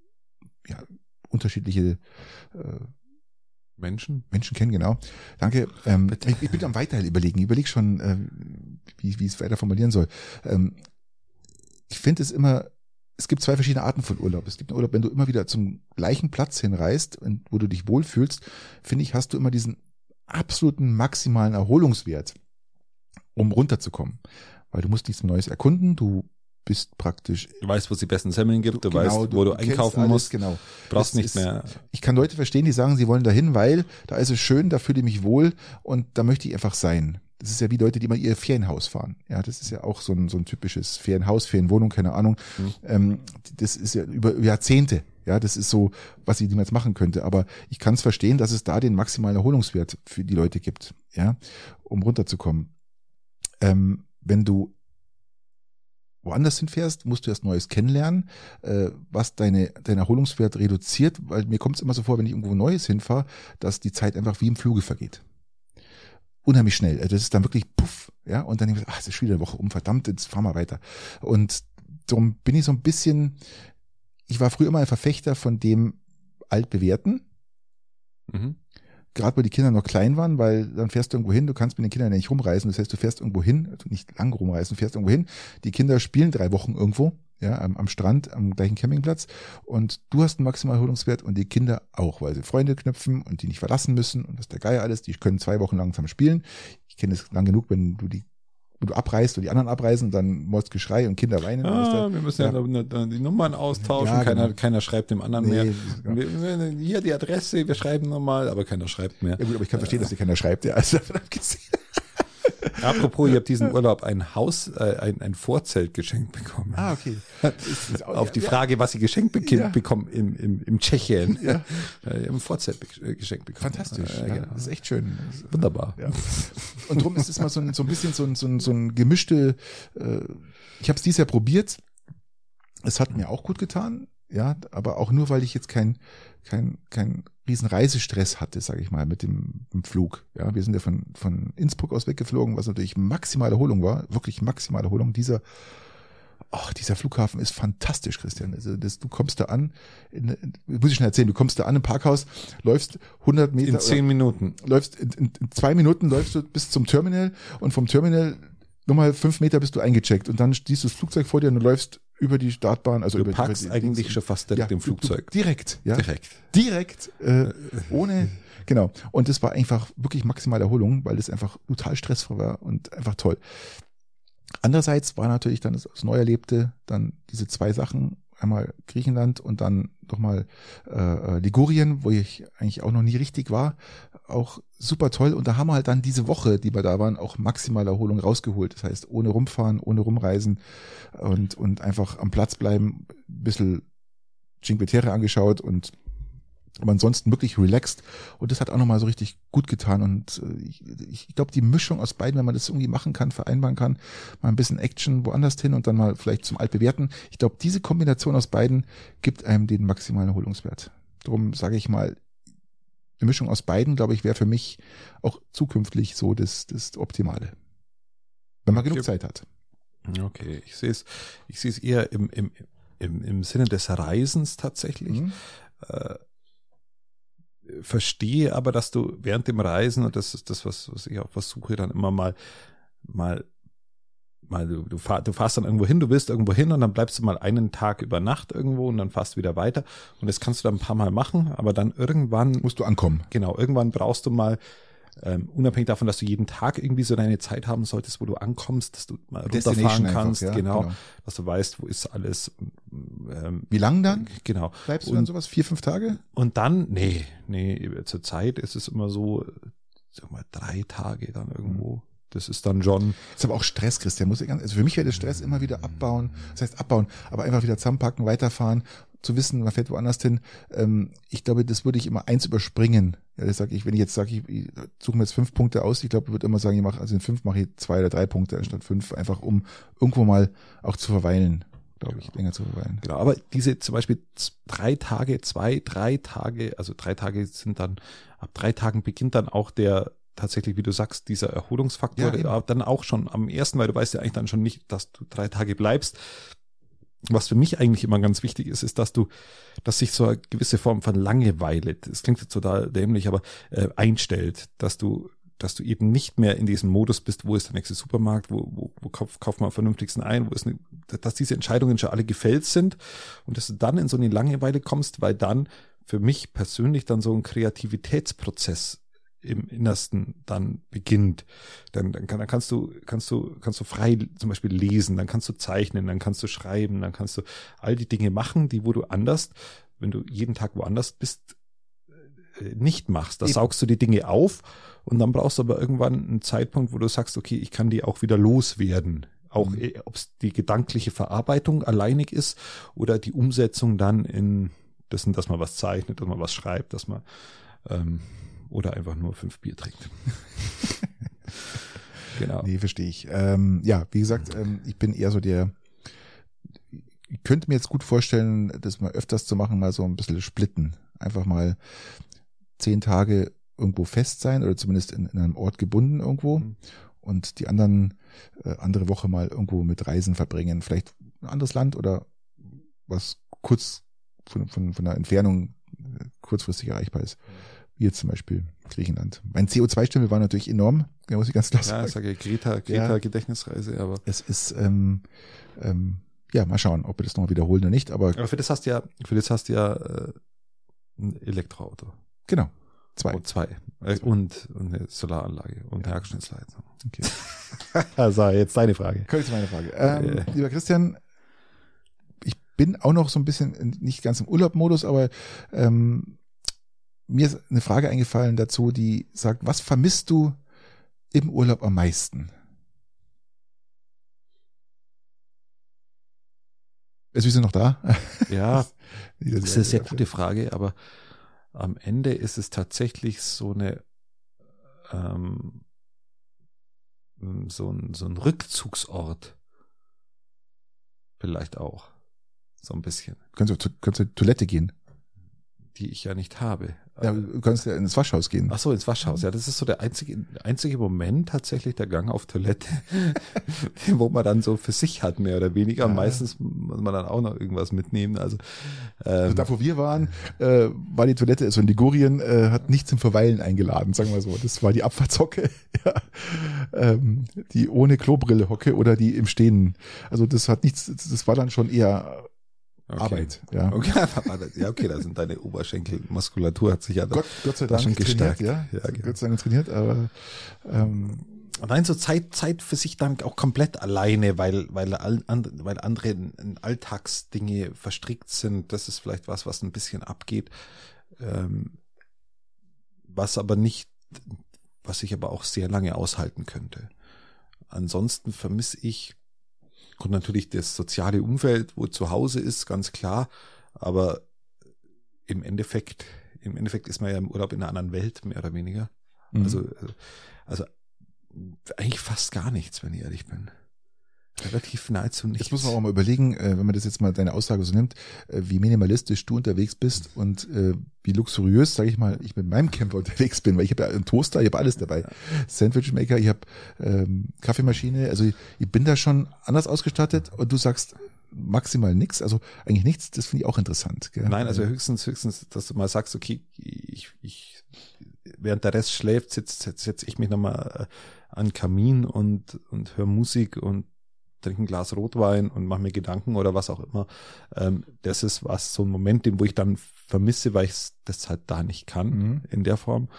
unterschiedliche Menschen kennen, genau. Danke. Ich bin am weiter überlegen. Ich überlege schon, wie ich es weiter formulieren soll. Ich finde es gibt zwei verschiedene Arten von Urlaub. Es gibt einen Urlaub, wenn du immer wieder zum gleichen Platz hinreist, wo du dich wohlfühlst, finde ich, hast du immer diesen absoluten maximalen Erholungswert, um runterzukommen. Weil du musst nichts Neues erkunden, du bist praktisch... Du weißt, wo es die besten Semmeln gibt, du weißt, wo du einkaufen alles, musst. Genau. Brauchst nicht mehr... Ich kann Leute verstehen, die sagen, sie wollen dahin, weil da ist es schön, da fühle ich mich wohl und da möchte ich einfach sein. Das ist ja wie Leute, die mal ihr Ferienhaus fahren. Ja, das ist ja auch so ein typisches Ferienhaus, Ferienwohnung, keine Ahnung. Das ist ja über Jahrzehnte. Ja, das ist so, was ich niemals machen könnte. Aber ich kann es verstehen, dass es da den maximalen Erholungswert für die Leute gibt, ja, um runterzukommen. Wenn du woanders hinfährst, musst du erst Neues kennenlernen, was deinen Erholungswert reduziert, weil mir kommt es immer so vor, wenn ich irgendwo Neues hinfahre, dass die Zeit einfach wie im Fluge vergeht. Unheimlich schnell. Das ist dann wirklich puff, ja, und dann denke ich, es ist schon wieder eine Woche um, verdammt, jetzt fahren wir weiter. Und darum bin ich so ein bisschen, ich war früher immer ein Verfechter von dem Altbewährten. Gerade weil die Kinder noch klein waren, weil dann fährst du irgendwo hin, du kannst mit den Kindern ja nicht rumreisen, das heißt, du fährst irgendwo hin, also nicht lang rumreisen, du fährst irgendwo hin, die Kinder spielen 3 Wochen irgendwo, ja, am Strand, am gleichen Campingplatz, und du hast einen maximalen Erholungswert und die Kinder auch, weil sie Freunde knüpfen und die nicht verlassen müssen und das ist der Geier alles, die können 2 Wochen lang zusammen spielen. Ich kenne es lang genug, wenn du abreist und die anderen abreisen, dann mords Geschrei und Kinder weinen. Wir müssen ja die Nummern austauschen, ja, genau. Keiner schreibt dem anderen mehr. Genau. Hier die Adresse, wir schreiben nochmal, aber keiner schreibt mehr. Ja gut, aber ich kann verstehen, dass dir keiner schreibt, ja. Also, Apropos, ich habe diesen Urlaub ein Vorzelt geschenkt bekommen. Ah, okay. Auf die Frage, was ich geschenkt bekommen im Tschechien. Ja. Im Vorzelt geschenkt bekommen. Fantastisch. Genau. Das ist echt schön. Wunderbar. Ja. Und darum ist es mal so ein bisschen so ein gemischte, ich habe es dieses Jahr probiert. Es hat mir auch gut getan, ja, aber auch nur, weil ich jetzt kein riesen Reisestress hatte, sage ich mal, mit dem Flug. Ja, wir sind ja von Innsbruck aus weggeflogen, was natürlich maximale Erholung war, wirklich maximale Erholung. Dieser Flughafen ist fantastisch, Christian. Also du kommst da an, muss ich schnell erzählen, du kommst da an im Parkhaus, läufst 100 Meter. In 10 Minuten. Läufst in 2 Minuten läufst du bis zum Terminal und vom Terminal nochmal 5 Meter bist du eingecheckt und dann siehst du das Flugzeug vor dir und du läufst über die Startbahn. Also du parkst eigentlich schon fast direkt im Flugzeug. Direkt, ja. Direkt. Ohne, genau. Und das war einfach wirklich maximale Erholung, weil das einfach total stressfrei war und einfach toll. Andererseits war natürlich dann das Neuerlebte, dann diese 2 Sachen, einmal Griechenland und dann nochmal Ligurien, wo ich eigentlich auch noch nie richtig war, auch super toll. Und da haben wir halt dann diese Woche, die wir da waren, auch maximale Erholung rausgeholt. Das heißt, ohne rumfahren, ohne rumreisen und einfach am Platz bleiben, ein bisschen Cinque Terre angeschaut und aber ansonsten wirklich relaxed. Und das hat auch nochmal so richtig gut getan. Und ich glaube, die Mischung aus beiden, wenn man das irgendwie machen kann, vereinbaren kann, mal ein bisschen Action woanders hin und dann mal vielleicht zum Altbewerten. Ich glaube, diese Kombination aus beiden gibt einem den maximalen Erholungswert. Darum sage ich mal, eine Mischung aus beiden, glaube ich, wäre für mich auch zukünftig so das Optimale. Wenn man genug Zeit hat. Okay, ich sehe es eher im Sinne des Reisens tatsächlich. Verstehe aber, dass du während dem Reisen, und das ist das, was ich auch versuche, dann immer mal du fährst dann irgendwo hin, du willst irgendwo hin und dann bleibst du mal einen Tag über Nacht irgendwo und dann fährst du wieder weiter und das kannst du dann ein paar Mal machen, aber dann irgendwann musst du ankommen. Genau, irgendwann brauchst du mal unabhängig davon, dass du jeden Tag irgendwie so deine Zeit haben solltest, wo du ankommst, dass du mal runterfahren kannst, einfach, genau, dass du weißt, wo ist alles. Wie lang dann? Genau. Bleibst du dann sowas 4-5 Tage? Und dann, nee, zur Zeit ist es immer so, sag mal 3 Tage dann irgendwo. Das ist dann schon. Das ist aber auch Stress, Christian. Also für mich wäre der Stress immer wieder abbauen. Das heißt abbauen, aber einfach wieder zusammenpacken, weiterfahren, zu wissen, man fährt woanders hin. Ich glaube, das würde ich immer eins überspringen. Ja, das sage ich, wenn ich jetzt sage, ich suche mir jetzt 5 Punkte aus, ich glaube, ich würde immer sagen, in 5 mache ich 2 oder 3 Punkte anstatt 5, einfach um irgendwo mal auch zu verweilen, glaube ich, länger zu verweilen. Genau, aber diese zum Beispiel 3 Tage, 3 Tage, also 3 Tage sind dann, ab 3 Tagen beginnt dann auch der tatsächlich, wie du sagst, dieser Erholungsfaktor, ja, dann auch schon am ersten, weil du weißt ja eigentlich dann schon nicht, dass du 3 Tage bleibst. Was für mich eigentlich immer ganz wichtig ist, ist, dass sich so eine gewisse Form von Langeweile, das klingt jetzt total dämlich, aber einstellt, dass du eben nicht mehr in diesem Modus bist, wo ist der nächste Supermarkt, wo kauf man am vernünftigsten ein, dass diese Entscheidungen schon alle gefällt sind und dass du dann in so eine Langeweile kommst, weil dann für mich persönlich dann so ein Kreativitätsprozess im Innersten dann beginnt. Dann kannst du frei zum Beispiel lesen, dann kannst du zeichnen, dann kannst du schreiben, dann kannst du all die Dinge machen, wo du anders, wenn du jeden Tag woanders bist, nicht machst. Da saugst du die Dinge auf und dann brauchst du aber irgendwann einen Zeitpunkt, wo du sagst, okay, ich kann die auch wieder loswerden. Auch ob es die gedankliche Verarbeitung alleinig ist oder die Umsetzung dann in das, dass man was zeichnet, dass man was schreibt, dass man oder einfach nur 5 Bier trinkt. Genau. Nee, verstehe ich. Ja, wie gesagt, ich bin eher so ich könnte mir jetzt gut vorstellen, das mal öfters zu machen, mal so ein bisschen splitten. Einfach mal 10 Tage irgendwo fest sein oder zumindest in einem Ort gebunden irgendwo und die andere Woche mal irgendwo mit Reisen verbringen. Vielleicht ein anderes Land oder was kurz von der Entfernung kurzfristig erreichbar ist. Wie jetzt zum Beispiel Griechenland. Mein CO2-Stempel war natürlich enorm, da muss ich ganz klar sagen. Ja, ich sage Greta Gedächtnisreise, aber. Es ist, ja, mal schauen, ob wir das noch wiederholen oder nicht, aber für das hast du ja ein Elektroauto. Genau. 2. Und eine Solaranlage und eine Abschnittsleitung. Okay. Also, jetzt deine Frage. Jetzt meine Frage. Lieber Christian, ich bin auch noch so ein bisschen nicht ganz im Urlaubmodus, aber mir ist eine Frage eingefallen dazu, die sagt, was vermisst du im Urlaub am meisten? Ist sie noch da? Ja, das ist eine sehr gute Frage, aber am Ende ist es tatsächlich so eine so ein Rückzugsort. Vielleicht auch. So ein bisschen. Kannst du zur Toilette gehen? Die ich ja nicht habe. Ja, du kannst ja ins Waschhaus gehen. Ach so, ins Waschhaus. Ja, das ist so der einzige Moment tatsächlich, der Gang auf Toilette, wo man dann so für sich hat, mehr oder weniger. Ja. Meistens muss man dann auch noch irgendwas mitnehmen. Also da, wo wir waren, war die Toilette, also in Ligurien, hat nicht zum Verweilen eingeladen, sagen wir so. Das war die Abfahrtshocke, ja. Die ohne Klobrille Hocke oder die im Stehen. Also das hat nichts, das war dann schon eher Arbeit, ja. Okay, ja, okay, da sind deine Oberschenkelmuskulatur hat sich ja Gott sei Dank schon gestärkt. Ja, Gott sei Dank trainiert, aber nein, so Zeit für sich dann auch komplett alleine, weil andere in Alltagsdinge verstrickt sind. Das ist vielleicht was ein bisschen abgeht, was ich aber auch sehr lange aushalten könnte. Ansonsten vermisse ich und natürlich das soziale Umfeld, wo zu Hause ist, ganz klar. Aber im Endeffekt ist man ja im Urlaub in einer anderen Welt, mehr oder weniger. Mhm. Also eigentlich fast gar nichts, wenn ich ehrlich bin. Relativ nahezu nichts. Jetzt muss man auch mal überlegen, wenn man das jetzt mal deine Aussage so nimmt, wie minimalistisch du unterwegs bist und wie luxuriös, sage ich mal, ich mit meinem Camper unterwegs bin, weil ich habe ja einen Toaster, ich habe alles dabei. Ja. Sandwichmaker, ich habe Kaffeemaschine, also ich bin da schon anders ausgestattet und du sagst maximal nichts, also eigentlich nichts, das finde ich auch interessant. Gell? Nein, also höchstens, dass du mal sagst, okay, ich während der Rest schläft, setz ich mich nochmal an den Kamin und höre Musik und trinke ein Glas Rotwein und mache mir Gedanken oder was auch immer. Das ist so ein Moment, den wo ich dann vermisse, weil ich das halt da nicht kann in der Form.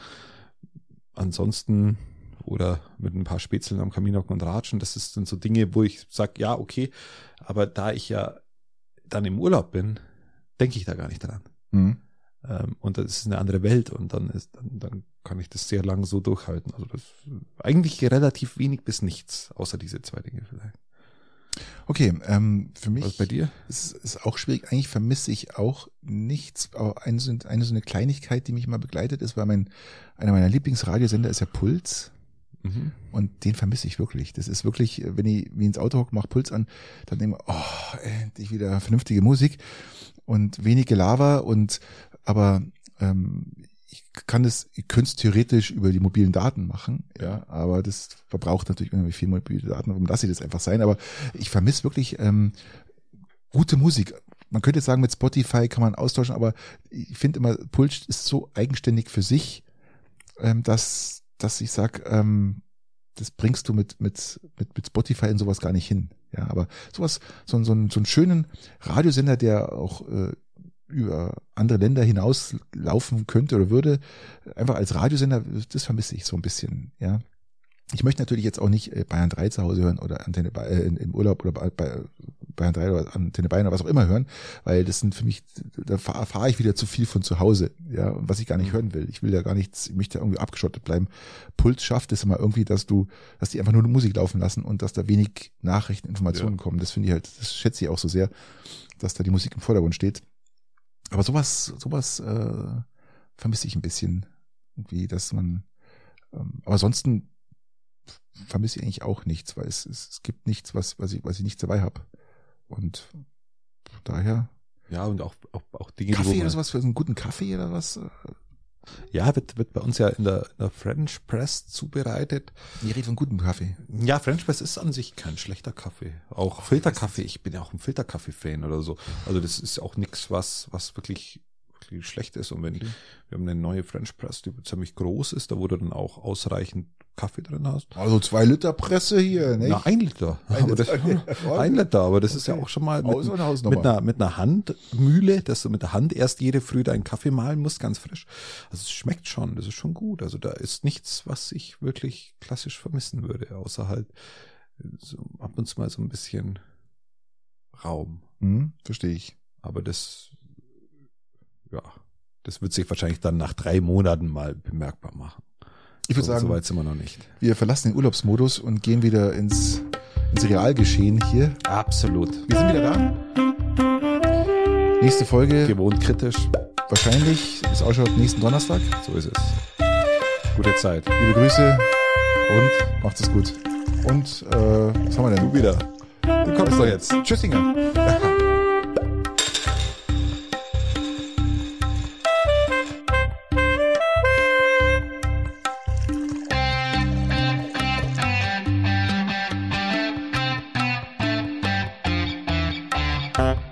Ansonsten oder mit ein paar Spätzeln am Kamin hocken und ratschen, sind so Dinge, wo ich sage, ja, okay, aber da ich ja dann im Urlaub bin, denke ich da gar nicht dran. Mhm. Und das ist eine andere Welt und dann kann ich das sehr lang so durchhalten. Also das eigentlich relativ wenig bis nichts, außer diese zwei Dinge vielleicht. Okay, für mich was bei dir? Ist auch schwierig. Eigentlich vermisse ich auch nichts. Aber eine so eine Kleinigkeit, die mich mal begleitet ist, weil einer meiner Lieblingsradiosender ist ja Puls. Mhm. Und den vermisse ich wirklich. Das ist wirklich, wenn ich wie ins Auto hocke, mache Puls an, dann denke ich, endlich wieder vernünftige Musik und wenig Gelaber aber ich könnte es theoretisch über die mobilen Daten machen, ja, aber das verbraucht natürlich irgendwie viel mobile Daten, darum lasse ich das einfach sein, aber ich vermisse wirklich gute Musik. Man könnte jetzt sagen, mit Spotify kann man austauschen, aber ich finde immer, Puls ist so eigenständig für sich, dass ich sag, das bringst du mit Spotify in sowas gar nicht hin, ja, aber sowas, so einen schönen Radiosender, der auch über andere Länder hinaus laufen könnte oder würde, einfach als Radiosender, das vermisse ich so ein bisschen, ja. Ich möchte natürlich jetzt auch nicht Bayern 3 zu Hause hören oder Antenne im Urlaub oder bei Bayern 3 oder Antenne Bayern oder was auch immer hören, weil das sind für mich, da erfahre ich wieder zu viel von zu Hause, ja, was ich gar nicht hören will. Ich will ja gar nichts, ich möchte irgendwie abgeschottet bleiben. Puls schafft es immer irgendwie, dass die einfach nur Musik laufen lassen und dass da wenig Nachrichten, Informationen kommen. Das finde ich halt, das schätze ich auch so sehr, dass da die Musik im Vordergrund steht. Aber sowas vermisse ich ein bisschen, irgendwie, dass man, aber ansonsten vermisse ich eigentlich auch nichts, weil es gibt nichts, was ich nicht dabei habe. Und daher. Ja, und auch Dinge, Kaffee oder sowas, für einen guten Kaffee oder was? Ja, wird bei uns ja in der French Press zubereitet. Ich rede von gutem Kaffee. Ja, French Press ist an sich kein schlechter Kaffee. Auch Filterkaffee, ich bin ja auch ein Filterkaffee-Fan oder so. Also das ist auch nichts, was wirklich schlecht ist. Und wir haben eine neue French Press, die ziemlich groß ist, da wo du dann auch ausreichend Kaffee drin hast. Also 2 Liter Presse hier, ne? Na, 1 Liter. 1 Liter, aber das ist ja auch schon mal mit einer Handmühle, dass du mit der Hand erst jede Früh deinen Kaffee mahlen musst, ganz frisch. Also es schmeckt schon, das ist schon gut. Also da ist nichts, was ich wirklich klassisch vermissen würde, außer halt so ab und zu mal so ein bisschen Raum. Verstehe ich. Aber das wird sich wahrscheinlich dann nach 3 Monaten mal bemerkbar machen. Ich würde sagen, so weit sind wir noch nicht. Wir verlassen den Urlaubsmodus und gehen wieder ins ins Realgeschehen hier. Absolut. Wir sind wieder da. Nächste Folge. Gewohnt kritisch. Wahrscheinlich, wie es ausschaut, nächsten Donnerstag. So ist es. Gute Zeit. Liebe Grüße und macht es gut. Und was haben wir denn? Du wieder. Du kommst doch jetzt. Tschüssinger. Tschüss.